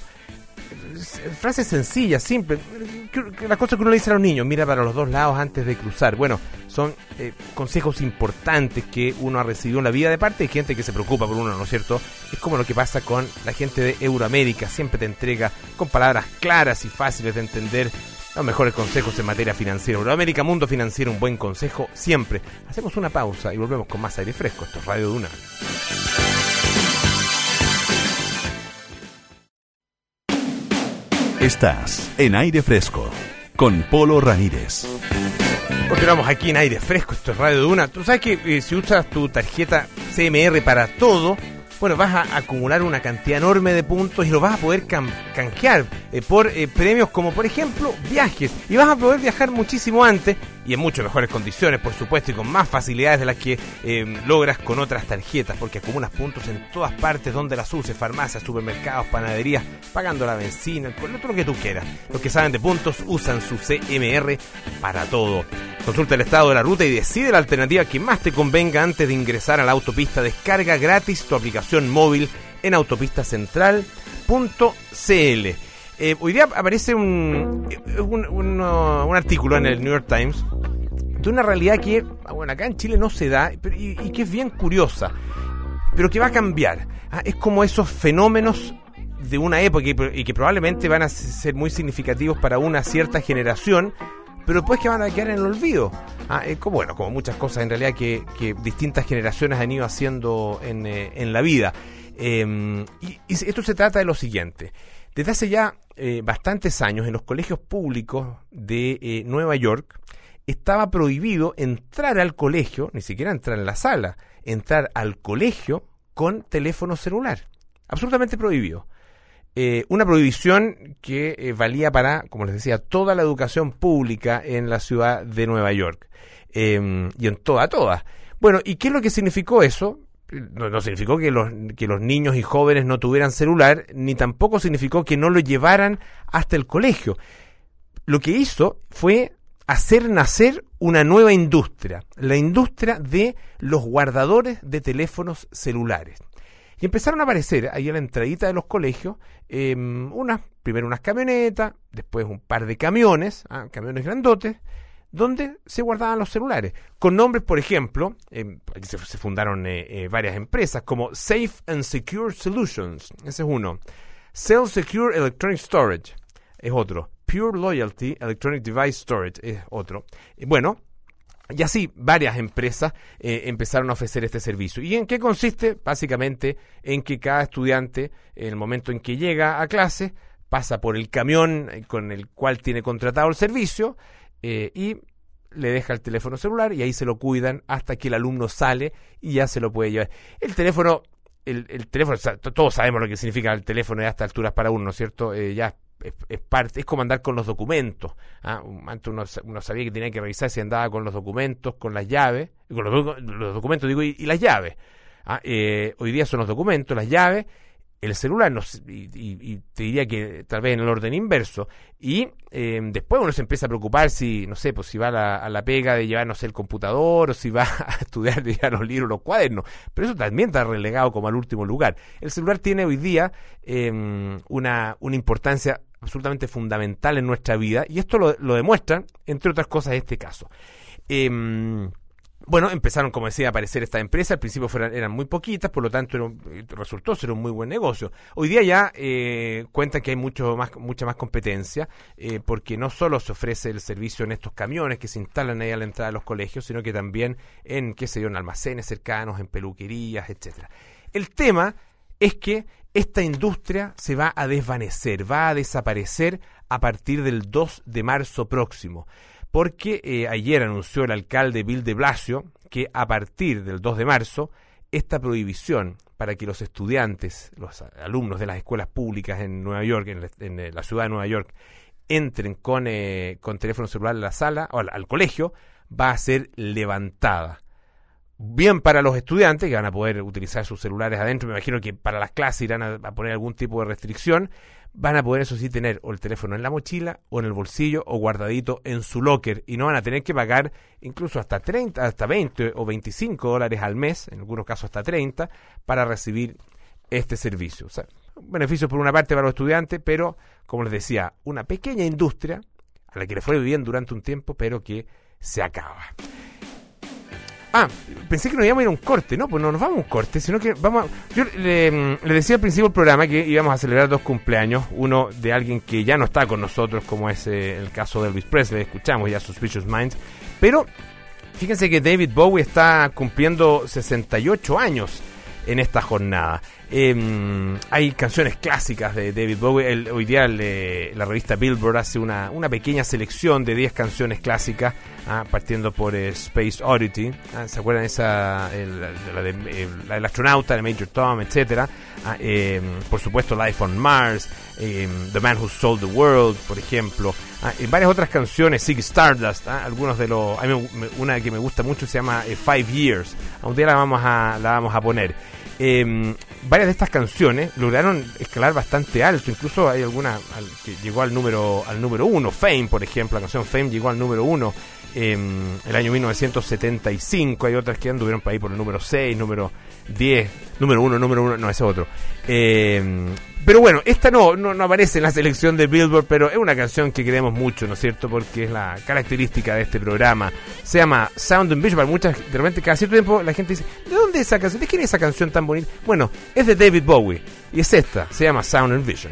frases sencillas, simples, las cosas que uno le dice a los niños? Mira para los dos lados antes de cruzar. Bueno, son eh, consejos importantes que uno ha recibido en la vida de parte de gente que se preocupa por uno, ¿no es cierto? Es como lo que pasa con la gente de Euroamérica, siempre te entrega con palabras claras y fáciles de entender los mejores consejos en materia financiera. Euroamérica Mundo Financiero, un buen consejo siempre. Hacemos una pausa y volvemos con más aire fresco. Esto es Radio Duna. Estás en Aire Fresco con Polo Ramírez. Continuamos aquí en Aire Fresco, esto es Radio Duna. Tú sabes que eh, si usas tu tarjeta C M R para todo, bueno, vas a acumular una cantidad enorme de puntos y lo vas a poder can- canjear eh, por eh, premios como, por ejemplo, viajes. Y vas a poder viajar muchísimo antes y en mucho mejores condiciones, por supuesto, y con más facilidades de las que eh, logras con otras tarjetas, porque acumulas puntos en todas partes donde las uses, farmacias, supermercados, panaderías, pagando la benzina, con todo lo que tú quieras. Los que saben de puntos usan su C M R para todo. Consulta el estado de la ruta y decide la alternativa que más te convenga antes de ingresar a la autopista. Descarga gratis tu aplicación móvil en autopista central punto c l. Eh, hoy día aparece un, un, un, un artículo en el New York Times de una realidad que, bueno, acá en Chile no se da pero, y, y que es bien curiosa, pero que va a cambiar. ¿Ah? Es como esos fenómenos de una época y, y que probablemente van a ser muy significativos para una cierta generación, pero después que van a quedar en el olvido. Ah, es como, bueno, como muchas cosas en realidad que, que distintas generaciones han ido haciendo en, eh, en la vida. Eh, y, y esto se trata de lo siguiente. Desde hace ya eh, bastantes años en los colegios públicos de eh, Nueva York estaba prohibido entrar al colegio, ni siquiera entrar en la sala, entrar al colegio con teléfono celular. Absolutamente prohibido. Eh, una prohibición que eh, valía para, como les decía, toda la educación pública en la ciudad de Nueva York. Eh, y en toda, toda. Bueno, ¿y qué es lo que significó eso? No, no significó que los, que los niños y jóvenes no tuvieran celular, ni tampoco significó que no lo llevaran hasta el colegio. Lo que hizo fue hacer nacer una nueva industria, la industria de los guardadores de teléfonos celulares. Y empezaron a aparecer ahí a la entradita de los colegios, eh, unas, primero unas camionetas, después un par de camiones, ah, camiones grandotes, donde se guardaban los celulares, con nombres, por ejemplo, eh, aquí se, se fundaron eh, eh, varias empresas, como Safe and Secure Solutions, ese es uno, Cell Secure Electronic Storage, es otro, Pure Loyalty Electronic Device Storage, es otro. Eh, bueno, y así varias empresas eh, empezaron a ofrecer este servicio. ¿Y en qué consiste? Básicamente en que cada estudiante, en el momento en que llega a clase, pasa por el camión con el cual tiene contratado el servicio, Eh, y le deja el teléfono celular y ahí se lo cuidan hasta que el alumno sale y ya se lo puede llevar. El teléfono, el, el teléfono, todos sabemos lo que significa el teléfono a estas alturas para uno, ¿no es cierto? Eh, ya es, es parte, es como andar con los documentos. ¿Ah? Antes uno, uno sabía que tenía que revisar si andaba con los documentos, con las llaves, con los, los documentos digo y, y las llaves. ¿Ah? Eh, hoy día son los documentos, las llaves, el celular, no, y, y, y te diría que tal vez en el orden inverso, y eh, después uno se empieza a preocupar si, no sé, pues si va a la, a la pega de llevar, no sé, el computador, o si va a estudiar de llevar los libros, los cuadernos, pero eso también está relegado como al último lugar. El celular tiene hoy día eh, una, una importancia absolutamente fundamental en nuestra vida, y esto lo, lo demuestran, entre otras cosas, este caso. Eh, Bueno, empezaron, como decía, a aparecer estas empresas. Al principio fueran, eran muy poquitas, por lo tanto era un, resultó ser un muy buen negocio. Hoy día ya eh, cuentan que hay mucho más, mucha más competencia, eh, porque no solo se ofrece el servicio en estos camiones que se instalan ahí a la entrada de los colegios, sino que también en, qué sé yo, en almacenes cercanos, en peluquerías, etcétera. El tema es que esta industria se va a desvanecer, va a desaparecer a partir del dos de marzo próximo. Porque eh, ayer anunció el alcalde Bill de Blasio que a partir del dos de marzo esta prohibición para que los estudiantes, los alumnos de las escuelas públicas en Nueva York, en la, en la ciudad de Nueva York, entren con, eh, con teléfono celular a la sala o al, al colegio, va a ser levantada. Bien para los estudiantes, que van a poder utilizar sus celulares adentro. Me imagino que para las clases irán a, a poner algún tipo de restricción. Van a poder, eso sí, tener o el teléfono en la mochila o en el bolsillo o guardadito en su locker, y no van a tener que pagar incluso hasta treinta, hasta veinte o veinticinco dólares al mes, en algunos casos hasta treinta, para recibir este servicio. O sea, un beneficio por una parte para los estudiantes, pero, como les decía, una pequeña industria a la que le fue bien durante un tiempo, pero que se acaba. Ah, pensé que nos íbamos a ir a un corte. No, pues no nos vamos a un corte, sino que vamos a... Yo le, le decía al principio del programa que íbamos a celebrar dos cumpleaños. Uno de alguien que ya no está con nosotros, como es eh, el caso de Elvis Presley. Escuchamos ya Suspicious Minds. Pero fíjense que David Bowie está cumpliendo sesenta y ocho años en esta jornada. Eh, hay canciones clásicas de David Bowie. El, hoy día le, la revista Billboard hace una, una pequeña selección de diez canciones clásicas, ah, partiendo por eh, Space Oddity. Ah, ¿se acuerdan esa? El, la, de, el, la del astronauta, de Major Tom, etcétera. Ah, eh, por supuesto, Life on Mars, eh, The Man Who Sold the World, por ejemplo. Ah, y varias otras canciones, Ziggy Stardust. Ah, algunos de los, a mí me, una que me gusta mucho se llama eh, Five Years. Un día la vamos a, la vamos a poner. Eh, varias de estas canciones lograron escalar bastante alto, incluso hay alguna al, que llegó al número al número uno. Fame, por ejemplo, la canción Fame llegó al número uno eh, el año mil novecientos setenta y cinco. Hay otras que anduvieron por ahí por el número seis, número diez, número uno, número uno, no, ese es otro. Eh, pero bueno, esta no, no, no aparece en la selección de Billboard, pero es una canción que queremos mucho, ¿no es cierto? Porque es la característica de este programa. Se llama Sound and Vision. Para muchas, de repente, cada cierto tiempo la gente dice, ¿de dónde es esa canción? ¿De quién es esa canción tan bonita? Bueno, es de David Bowie. Y es esta, se llama Sound and Vision.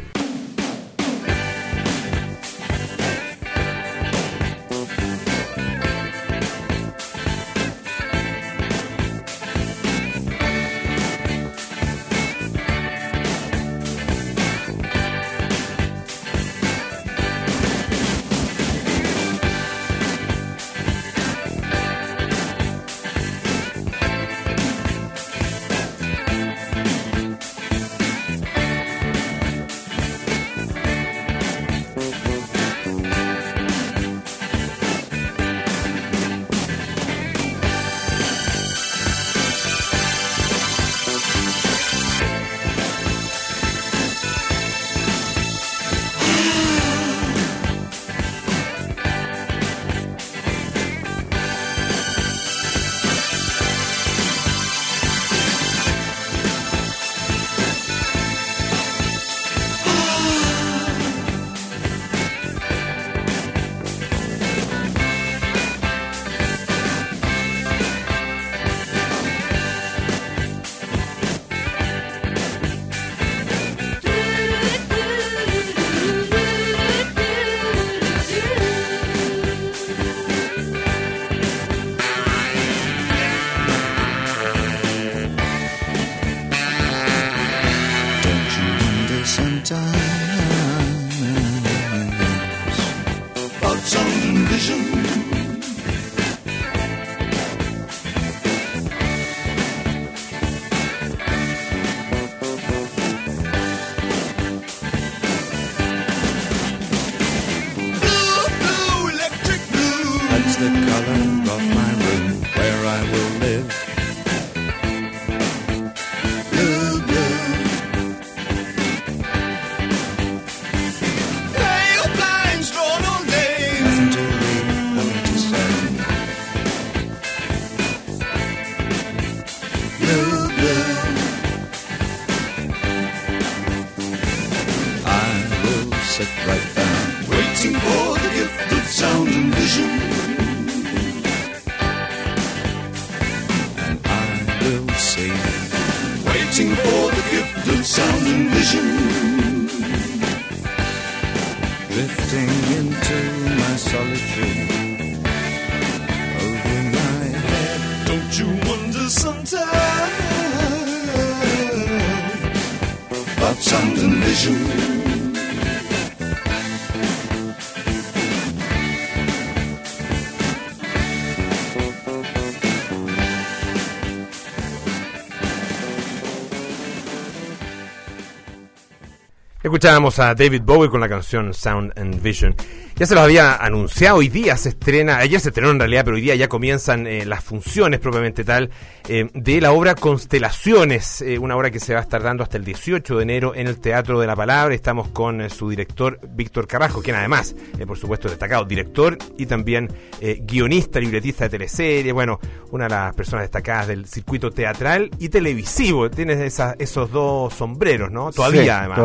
Escuchábamos a David Bowie con la canción Sound and Vision. Ya se los había anunciado, hoy día se estrena, ayer se estrenó en realidad, pero hoy día ya comienzan eh, las funciones propiamente tal eh, de la obra Constelaciones, eh, una obra que se va a estar dando hasta el dieciocho de enero en el Teatro de la Palabra. Estamos con eh, su director Víctor Carrasco, quien además, eh, por supuesto, destacado director y también eh, guionista, libretista de teleserie, bueno, una de las personas destacadas del circuito teatral y televisivo. Tienes esa, esos dos sombreros, ¿no? Todavía, sí, además. Todavía, sí.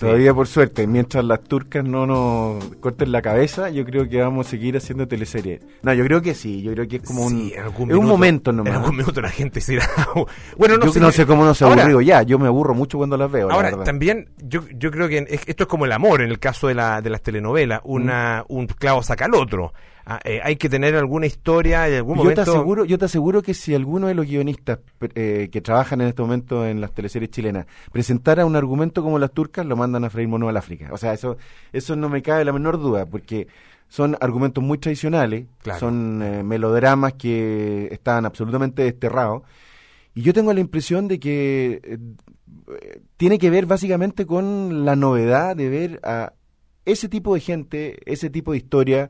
Todavía por suerte, mientras las turcas no nos corten la cabeza, yo creo que vamos a seguir haciendo teleseries. No, yo creo que sí, yo creo que es como Sí, un, en algún es un minuto- momento nomás. En algún minuto la gente se irá. Bueno, no yo sé, no sé cómo no se ahora- aburrido ya, yo me aburro mucho cuando las veo, la Ahora, verdad. también, yo, yo creo que es- esto es como el amor en el caso de, la, de las telenovelas. Una, Un clavo saca al otro. Ah, eh, hay que tener alguna historia en algún Yo momento. te aseguro, yo te aseguro que si alguno de los guionistas eh, que trabajan en este momento en las teleseries chilenas presentara un argumento como las turcas, lo mandan a freír mono al África. O sea, eso, eso no me cabe la menor duda, porque son argumentos muy tradicionales, Claro. son eh, melodramas que estaban absolutamente desterrados. Y yo tengo la impresión de que eh, eh, tiene que ver básicamente con la novedad de ver a ese tipo de gente, ese tipo de historia,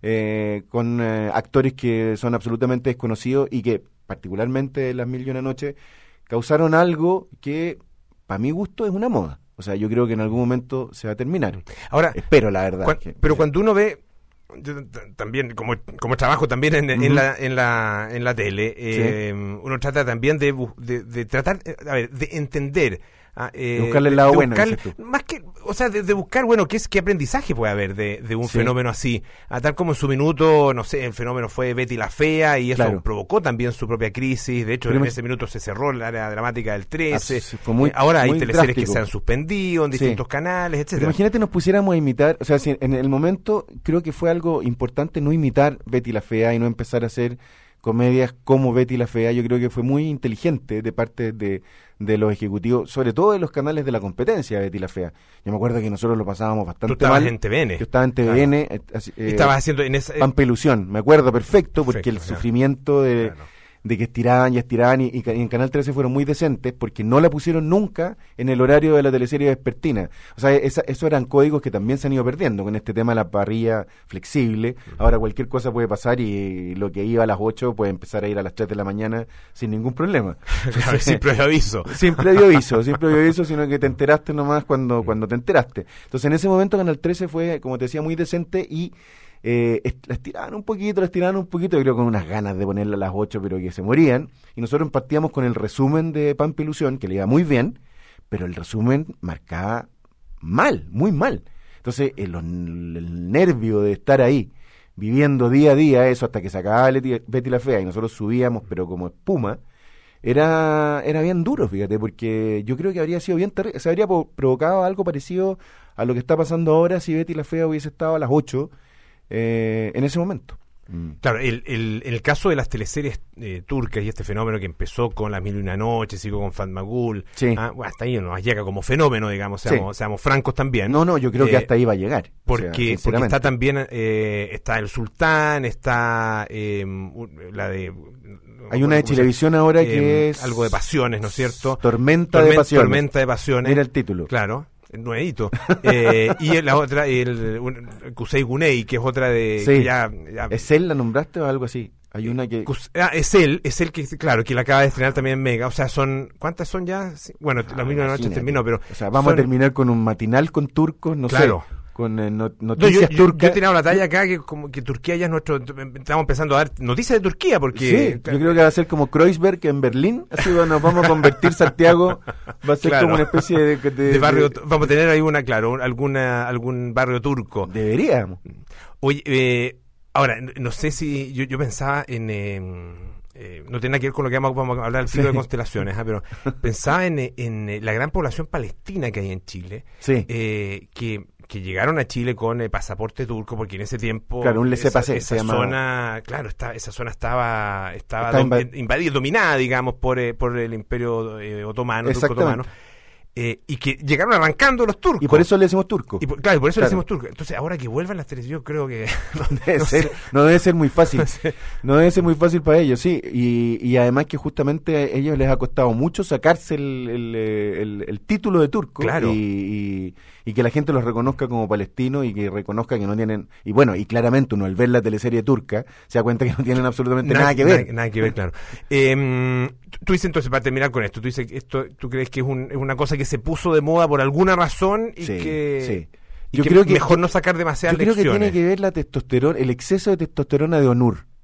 eh, con eh, actores que son absolutamente desconocidos y que, particularmente en Las Mil y Una Noches, causaron algo que, para mi gusto, es una moda. O sea, yo creo que en algún momento se va a terminar. Ahora, Espero, la verdad. Cuan- que- pero cuando uno ve, yo t- también como, como trabajo también en, en Ujú. la, en, la, en la tele, eh, uno trata también de, bu- de, de tratar, eh, a ver, de entender. ah, eh, De buscarle el lado bueno, buscarle- dices tú. más que, o sea, de, de buscar, bueno, qué es qué aprendizaje puede haber de, de un Sí. fenómeno así. A tal como en su minuto, no sé, el fenómeno fue Betty la Fea y eso Claro. provocó también su propia crisis. De hecho, Pero en me- ese minuto se cerró el área dramática del Ah, trece. sí, fue muy- Eh, ahora hay muy teleseries que drástico. se han suspendido en Sí. distintos canales, Pero etcétera. imagínate nos pusiéramos a imitar, o sea, si en el momento creo que fue algo importante no imitar Betty la Fea y no empezar a hacer comedias como Betty la Fea. Yo creo que fue muy inteligente de parte de, de los ejecutivos, sobre todo de los canales de la competencia de Betty la Fea. Yo me acuerdo que nosotros lo pasábamos bastante Tú estabas mal. en T V N. Yo estaba en T V N. eh, así, Y eh, estabas haciendo en esa, Pampa Ilusión, me acuerdo perfecto, porque Perfecto, el claro. sufrimiento de, Claro. de que estiraban y estiraban y, y ca- y en Canal trece fueron muy decentes porque no la pusieron nunca en el horario de la teleserie vespertina. O sea, esa, esos eran códigos que también se han ido perdiendo con este tema de la parrilla flexible. Ahora cualquier cosa puede pasar y, lo que iba a las ocho puede empezar a ir a las tres de la mañana sin ningún problema. Claro, sin previo aviso. Sin previo aviso, sin previo aviso, sino que te enteraste nomás cuando, cuando te enteraste. Entonces en ese momento Canal trece fue, como te decía, muy decente y eh, est- la estiraban un poquito, la estiraban un poquito, yo creo con unas ganas de ponerla a las ocho, pero que se morían. Y nosotros partíamos con el resumen de Pampa Ilusión, que le iba muy bien, pero el resumen marcaba mal, muy mal. Entonces el, el nervio de estar ahí, viviendo día a día eso hasta que se acababa Leti- Betty la Fea y nosotros subíamos, pero como espuma, era era bien duro, fíjate, porque yo creo que habría sido bien terrible, se habría po- provocado algo parecido a lo que está pasando ahora si Betty la Fea hubiese estado a las ocho eh, en ese momento. Mm. Claro, el, el, el caso de las teleseries eh, turcas y este fenómeno que empezó con Las Mil y Una Noches, siguió con Fatma Gul, Sí. ah, bueno, hasta ahí nos llega como fenómeno, digamos, seamos, Sí. seamos francos también. No, no, yo creo que Eh, hasta ahí va a llegar. o sea, Porque, porque sinceramente. está también, eh, está El Sultán, está eh, un- la de... Hay una de ¿cómo se- Chilevisión ahora eh, que es... algo de pasiones, ¿no es cierto? Tormenta de pasiones. Tormenta de pasiones. Mira el título. Claro, nuevito. Eh, y la otra, el, un- Kusei Gunei, que es otra de... Sí. que ya, ya- ¿Es él la nombraste o algo así? Hay una que... Kus- ah, es él, es él que, claro, que la acaba de estrenar también en Mega. O sea, son, ¿cuántas son ya? Sí, bueno, Ah, las mil y una noches imagínate. terminó, pero... O sea, vamos son- a terminar con un matinal con turcos, no Claro. sé, con eh, no- No, yo, noticias yo, yo he turcas. tirado la talla acá que como que Turquía ya es nuestro... Estamos empezando a dar noticias de Turquía porque... Sí, yo creo que va a ser como Kreuzberg en Berlín, así va- nos vamos a convertir Santiago, va a ser Claro. como una especie de... de- de barrio, de- vamos a tener ahí una, claro, un- alguna, algún barrio turco. Deberíamos. Oye, eh, ahora, n- no sé si yo, yo pensaba en... eh, eh, no tiene nada que ver con lo que vamos, vamos a hablar del ciclo de constelaciones, ah, pero pensaba en, eh, en eh, la gran población palestina que hay en Chile, Sí. eh, que, que llegaron a Chile con eh, pasaporte turco, porque en ese tiempo Claro, un esa, laissez-passer, esa se llamaba. zona, claro, está, esa zona estaba estaba Está dom- inva- invadida, dominada, digamos, por, eh, por el imperio eh, otomano, turco Exactamente. otomano, eh, y que llegaron arrancando los turcos. Y por eso le decimos turco. Y por- claro, y por eso Claro. le decimos turco. Entonces, ahora que vuelvan las tres, yo creo que... no- Debe no ser- sé. no debe ser muy fácil. No sé. No debe ser muy fácil para ellos, sí. Y, y además que justamente a ellos les ha costado mucho sacarse el, el, eh, el- el título de turco. Claro. Y, y- y que la gente los reconozca como palestinos y que reconozca que no tienen... Y bueno, y claramente uno al ver la teleserie turca se da cuenta que no tienen absolutamente nada, que ver. Nada, nada que ver, claro. Eh, tú dices entonces, para terminar con esto, tú dices que esto, tú crees que es, un- es una cosa que se puso de moda por alguna razón y Sí, que... sí. y Yo que creo que- mejor no sacar demasiadas Yo creo que lecciones. tiene que ver la testosterona, el exceso de testosterona de Onur.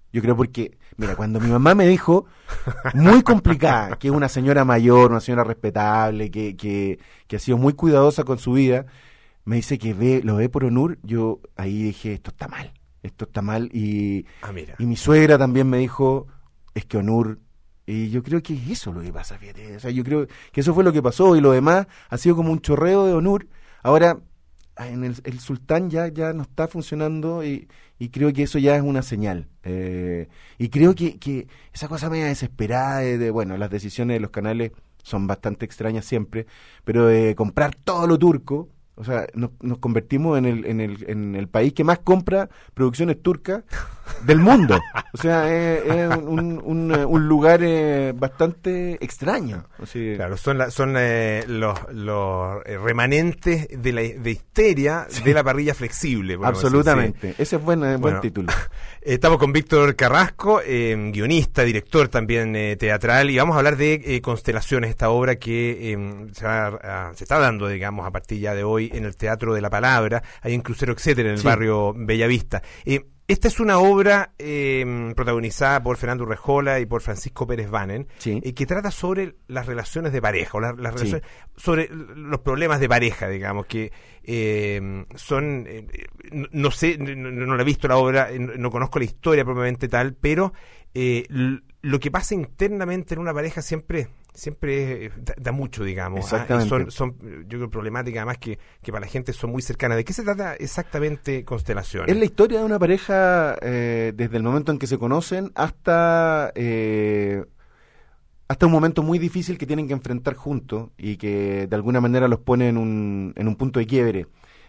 Yo creo porque, mira, cuando mi mamá me dijo, muy complicada, que es una señora mayor, una señora respetable, que, que, que ha sido muy cuidadosa con su vida, me dice que ve, lo ve por Onur, yo ahí dije, esto está mal, esto está mal, y, Ah, mira. y mi suegra también me dijo, es que Onur, y yo creo que es eso lo que pasa, fíjate, o sea, yo creo que eso fue lo que pasó, y lo demás ha sido como un chorreo de Onur. Ahora, en el, el Sultán ya, ya no está funcionando, y, y creo que eso ya es una señal, eh, y creo que, que esa cosa media desesperada de, de, bueno, las decisiones de los canales son bastante extrañas siempre, pero de comprar todo lo turco, o sea, nos, nos convertimos en el, en, el, en el país que más compra producciones turcas del mundo. O sea, es, es un, un, un lugar eh, bastante extraño. Así, Claro, son la, son eh, los, los eh, remanentes de la de histeria Sí. de la parrilla flexible. podemos absolutamente. decir, sí. Ese es buen, eh, buen Bueno, título. Estamos con Víctor Carrasco, eh, guionista, director también eh, teatral, y vamos a hablar de eh, Constelaciones, esta obra que eh, se, va a- se está dando, digamos, a partir ya de hoy en el Teatro de la Palabra, ahí en Crucero Etcétera, en el Sí. barrio Bellavista. Eh, esta es una obra eh, protagonizada por Fernando Urrejola y por Francisco Pérez Banen, Sí. eh, que trata sobre las relaciones de pareja, o la- las Sí. relaciones, sobre los problemas de pareja, digamos, que eh, son, eh, no, no sé, no, no- no la he visto la obra, eh, no, no conozco la historia propiamente tal, pero eh, l- lo que pasa internamente en una pareja siempre siempre eh, da, da mucho, digamos. ¿ah? Y Exactamente. son, son, yo creo, problemáticas además que, que para la gente son muy cercanas. ¿De qué se trata exactamente Constelaciones? Es la historia de una pareja eh, desde el momento en que se conocen hasta eh, hasta un momento muy difícil que tienen que enfrentar juntos y que de alguna manera los pone en un, en un punto de quiebre.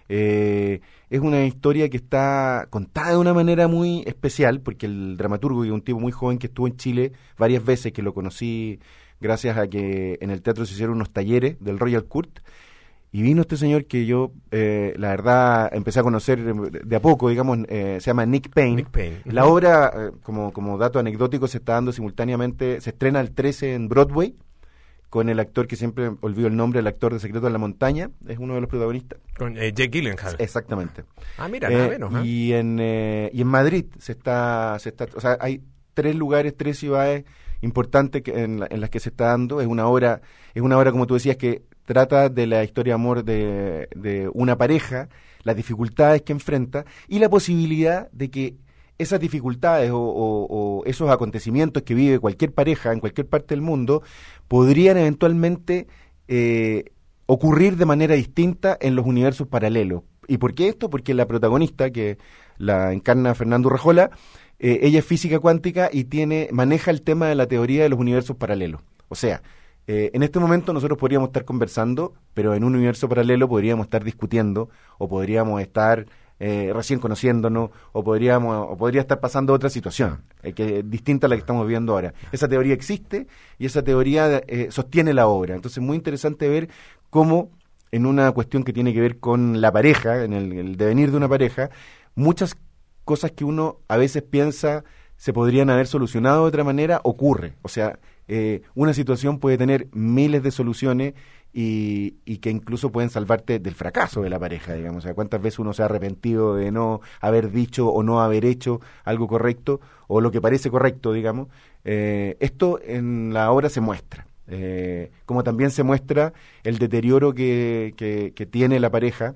Eh, es una historia que está contada de una manera muy especial porque el dramaturgo, que es un tipo muy joven que estuvo en Chile varias veces, que lo conocí gracias a que en el teatro se hicieron unos talleres del Royal Court. Y vino este señor que yo, eh, la verdad, empecé a conocer de a poco, digamos, eh, se llama Nick Payne. Nick Payne. La Ujú. obra, eh, como, como dato anecdótico, se está dando simultáneamente, se estrena el trece en Broadway, con el actor que siempre olvido el nombre, el actor de Secreto de la Montaña, es uno de los protagonistas. Con eh, Jake Gyllenhaal. Exactamente. Ah, mira, nada Eh, menos. ¿ah? y, en, eh, y en Madrid se está, se está, o sea, hay tres lugares, tres ciudades importantes que, en, la- en las que se está dando. Es una obra, es una obra, como tú decías, que trata de la historia de amor de, de una pareja, las dificultades que enfrenta y la posibilidad de que esas dificultades o, o- o esos acontecimientos que vive cualquier pareja en cualquier parte del mundo podrían eventualmente eh, ocurrir de manera distinta en los universos paralelos. ¿Y por qué esto? Porque la protagonista, que la encarna Fernando Urrejola, eh, ella es física cuántica y tiene maneja el tema de la teoría de los universos paralelos. O sea, eh, en este momento nosotros podríamos estar conversando, pero en un universo paralelo podríamos estar discutiendo o podríamos estar eh, recién conociéndonos o podríamos o podría estar pasando otra situación eh, que es distinta a la que estamos viendo ahora. Esa teoría existe y esa teoría eh, sostiene la obra. Entonces es muy interesante ver cómo en una cuestión que tiene que ver con la pareja, en el, el devenir de una pareja, muchas cosas que uno a veces piensa se podrían haber solucionado de otra manera, ocurre. O sea, eh, una situación puede tener miles de soluciones y, y que incluso pueden salvarte del fracaso de la pareja, digamos. O sea, cuántas veces uno se ha arrepentido de no haber dicho o no haber hecho algo correcto o lo que parece correcto, digamos. Eh, esto en la obra se muestra. Eh, como también se muestra el deterioro que, que, que tiene la pareja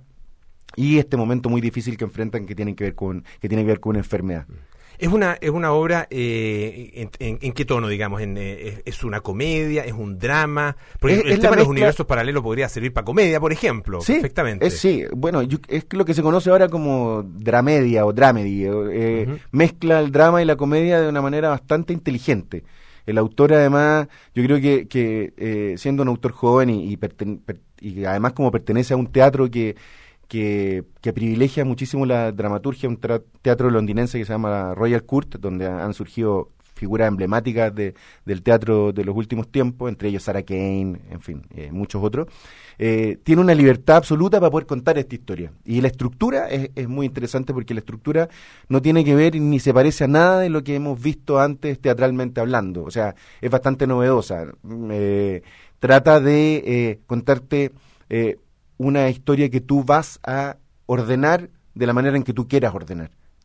y este momento muy difícil que enfrentan que tienen que ver con que tiene que ver con una enfermedad. Es una, es una obra, eh, en, en- ¿en qué tono, digamos? En, eh, es, es una comedia? ¿Es un drama? Porque Es- el es tema la de los mezcla- universos paralelos podría servir para comedia, por ejemplo, Sí, perfectamente. es, sí, bueno, yo- es lo que se conoce ahora como dramedia o dramedy. eh, Ujú. Mezcla el drama y la comedia de una manera bastante inteligente. El autor, además, yo creo que, que eh, siendo un autor joven y, y, perten- per- y además como pertenece a un teatro que, que, que privilegia muchísimo la dramaturgia, un tra- teatro londinense que se llama Royal Court, donde han surgido figuras emblemáticas de, del teatro de los últimos tiempos, entre ellos Sarah Kane, en fin, eh, muchos otros, eh, tiene una libertad absoluta para poder contar esta historia. Y la estructura es, es muy interesante porque la estructura no tiene que ver ni se parece a nada de lo que hemos visto antes teatralmente hablando. O sea, es bastante novedosa. Eh, trata de eh, contarte eh, una historia que tú vas a ordenar de la manera en que tú quieras ordenar.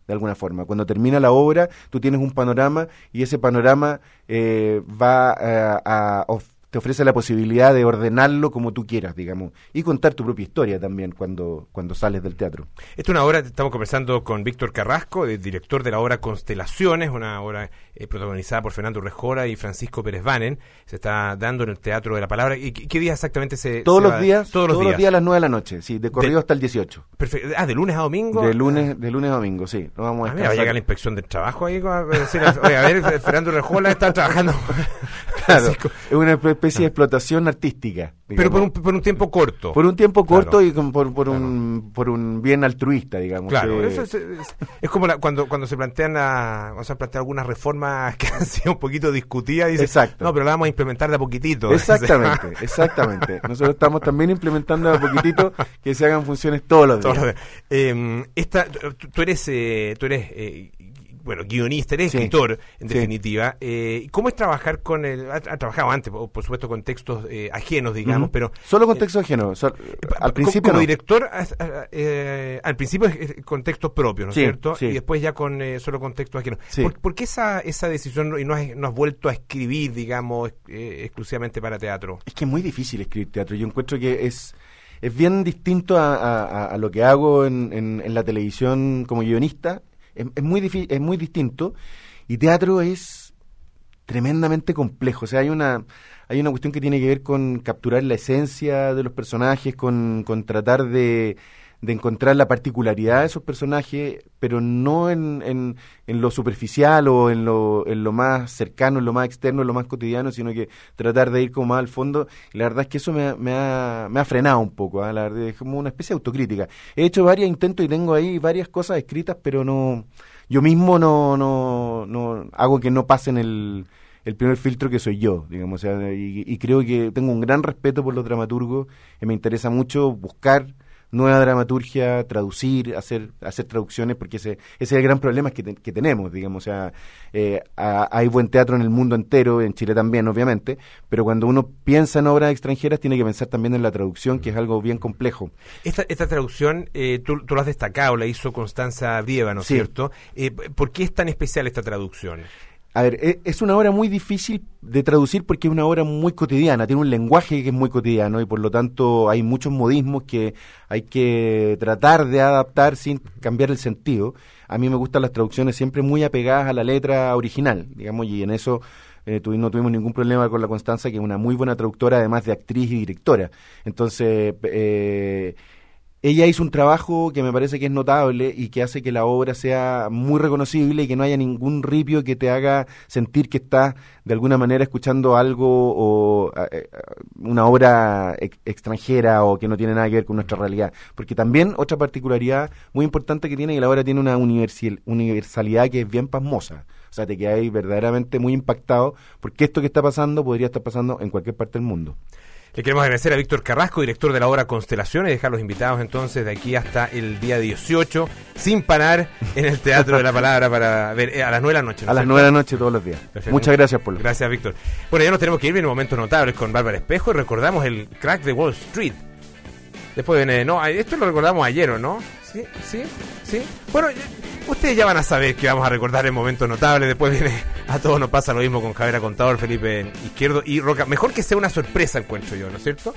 de alguna forma. Cuando termina la obra, tú tienes un panorama y ese panorama eh, va a, a of- te ofrece la posibilidad de ordenarlo como tú quieras, digamos, y contar tu propia historia también cuando, cuando sales del teatro. Esta es una obra, estamos conversando con Víctor Carrasco, el director de la obra Constelaciones, una obra eh, protagonizada por Fernando Urrejola y Francisco Pérez Banen. Se está dando en el Teatro de la Palabra. ¿Y qué, qué día exactamente se Todos se los va? días, Todos los todos días. los días a las nueve de la noche, sí, de corrido De- hasta el dieciocho. Perfecto. Ah, de lunes a domingo. De lunes, de lunes a domingo, sí. No vamos a Ah, mira, va a descansar. llegar la inspección del trabajo ahí. con- a decir, oye, a ver, Fernando Urrejola está trabajando. Claro, Francisco. es una especie de explotación artística. Pero por un, digamos. por un tiempo corto. Por un tiempo corto Claro. y con- por, por, un, por un bien altruista, digamos. Claro, que- eso es, es- es como la- cuando cuando se plantean la, cuando se han planteado algunas reformas que han sido un poquito discutidas y dicen, Exacto. no, pero la vamos a implementar de a poquito. Exactamente, exactamente. Nosotros estamos también implementando de a poquito que se hagan funciones todos los días. Todos los días. Eh, esta, tú, tú eres, eh, tú eres eh, bueno, guionista, eres Sí. escritor, en Sí. definitiva. Eh, ¿Cómo es trabajar con el... Ha, ha trabajado antes, por, por supuesto, con textos eh, ajenos, digamos, Ujú. pero... Solo con texto ajeno. sol- al Co- principio como no. director, a- a- eh, al principio es- es con textos propios, ¿no es Sí, cierto? sí. Y después ya con eh, solo con textos ajenos. Sí. ¿Por, por qué esa, esa decisión y no has, no has vuelto a escribir, digamos, eh, exclusivamente para teatro? Es que es muy difícil escribir teatro. Yo encuentro que es, es bien distinto a, a- a lo que hago en, en- en la televisión como guionista. Es, es muy difí- es muy distinto. Y teatro es tremendamente complejo. O sea, hay una, hay una cuestión que tiene que ver con capturar la esencia de los personajes, con, con tratar de, de encontrar la particularidad de esos personajes, pero no en, en, en lo superficial o en lo, en lo más cercano, en lo más externo, en lo más cotidiano, sino que tratar de ir como más al fondo. Y la verdad es que eso me, ha- me, ha, me ha frenado un poco, ¿ah? La verdad es como una especie de autocrítica. He hecho varios intentos y tengo ahí varias cosas escritas, pero no, yo mismo no, no, no hago que no pasen el, el primer filtro que soy yo, digamos. O sea, y, y creo que tengo un gran respeto por los dramaturgos y me interesa mucho buscar nueva dramaturgia, traducir, hacer hacer traducciones, porque ese, ese es el gran problema que, te- que tenemos, digamos. O sea, eh, a- hay buen teatro en el mundo entero, en Chile también, obviamente, pero cuando uno piensa en obras extranjeras tiene que pensar también en la traducción, que es algo bien complejo. Esta, esta traducción, eh, tú, tú lo has destacado, la hizo Constanza Brieva, ¿no es Sí. cierto? Eh, ¿Por qué es tan especial esta traducción? A ver, e- es una obra muy difícil de traducir porque es una obra muy cotidiana, tiene un lenguaje que es muy cotidiano y por lo tanto hay muchos modismos que hay que tratar de adaptar sin cambiar el sentido. A mí me gustan las traducciones siempre muy apegadas a la letra original, digamos, y en eso eh, tuvi- no tuvimos ningún problema con la Constanza, que es una muy buena traductora, además de actriz y directora. Entonces, eh, ella hizo un trabajo que me parece que es notable y que hace que la obra sea muy reconocible y que no haya ningún ripio que te haga sentir que estás de alguna manera escuchando algo o eh, una obra ex- extranjera o que no tiene nada que ver con nuestra realidad. Porque también otra particularidad muy importante que tiene es que la obra tiene una universal- universalidad que es bien pasmosa. O sea, te quedas ahí verdaderamente muy impactado porque esto que está pasando podría estar pasando en cualquier parte del mundo. Le queremos agradecer a Víctor Carrasco, director de la obra Constelaciones, y dejar los invitados entonces de aquí hasta el día dieciocho, sin parar en el Teatro de la Palabra para ver eh, a las nueve de la noche. ¿no A es las cierto? nueve de la noche todos los días. Perfecto. Muchas gracias por lo Gracias, Víctor. Bueno, ya nos tenemos que ir, vienen momentos notables con Bárbara Espejo y recordamos el crack de Wall Street. Después viene, no, esto lo recordamos ayer, ¿o no? Sí, sí, sí. Bueno, ustedes ya van a saber que vamos a recordar el momento notable. Después viene, a todos nos pasa lo mismo con Javier Contador, Felipe Izquierdo y Roca. Mejor que sea una sorpresa, encuentro yo, ¿no es cierto?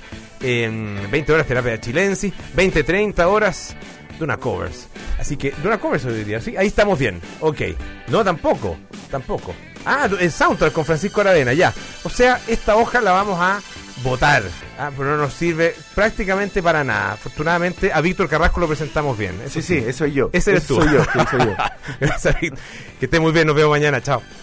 En veinte horas terapia chilensis, veinte, treinta horas Duna Covers. Así que, Duna Covers hoy día, ¿sí? Ahí estamos bien. Ok. No, tampoco, tampoco. Ah, el soundtrack con Francisco Aravena, ya. O sea, esta hoja la vamos a votar, ah, pero no nos sirve prácticamente para nada. Afortunadamente a Víctor Carrasco lo presentamos bien. Eso Sí, sí, eso soy yo. Ese eres Ese tú. soy yo, sí, soy yo. Gracias, Víctor. Que esté muy bien, nos vemos mañana, chao.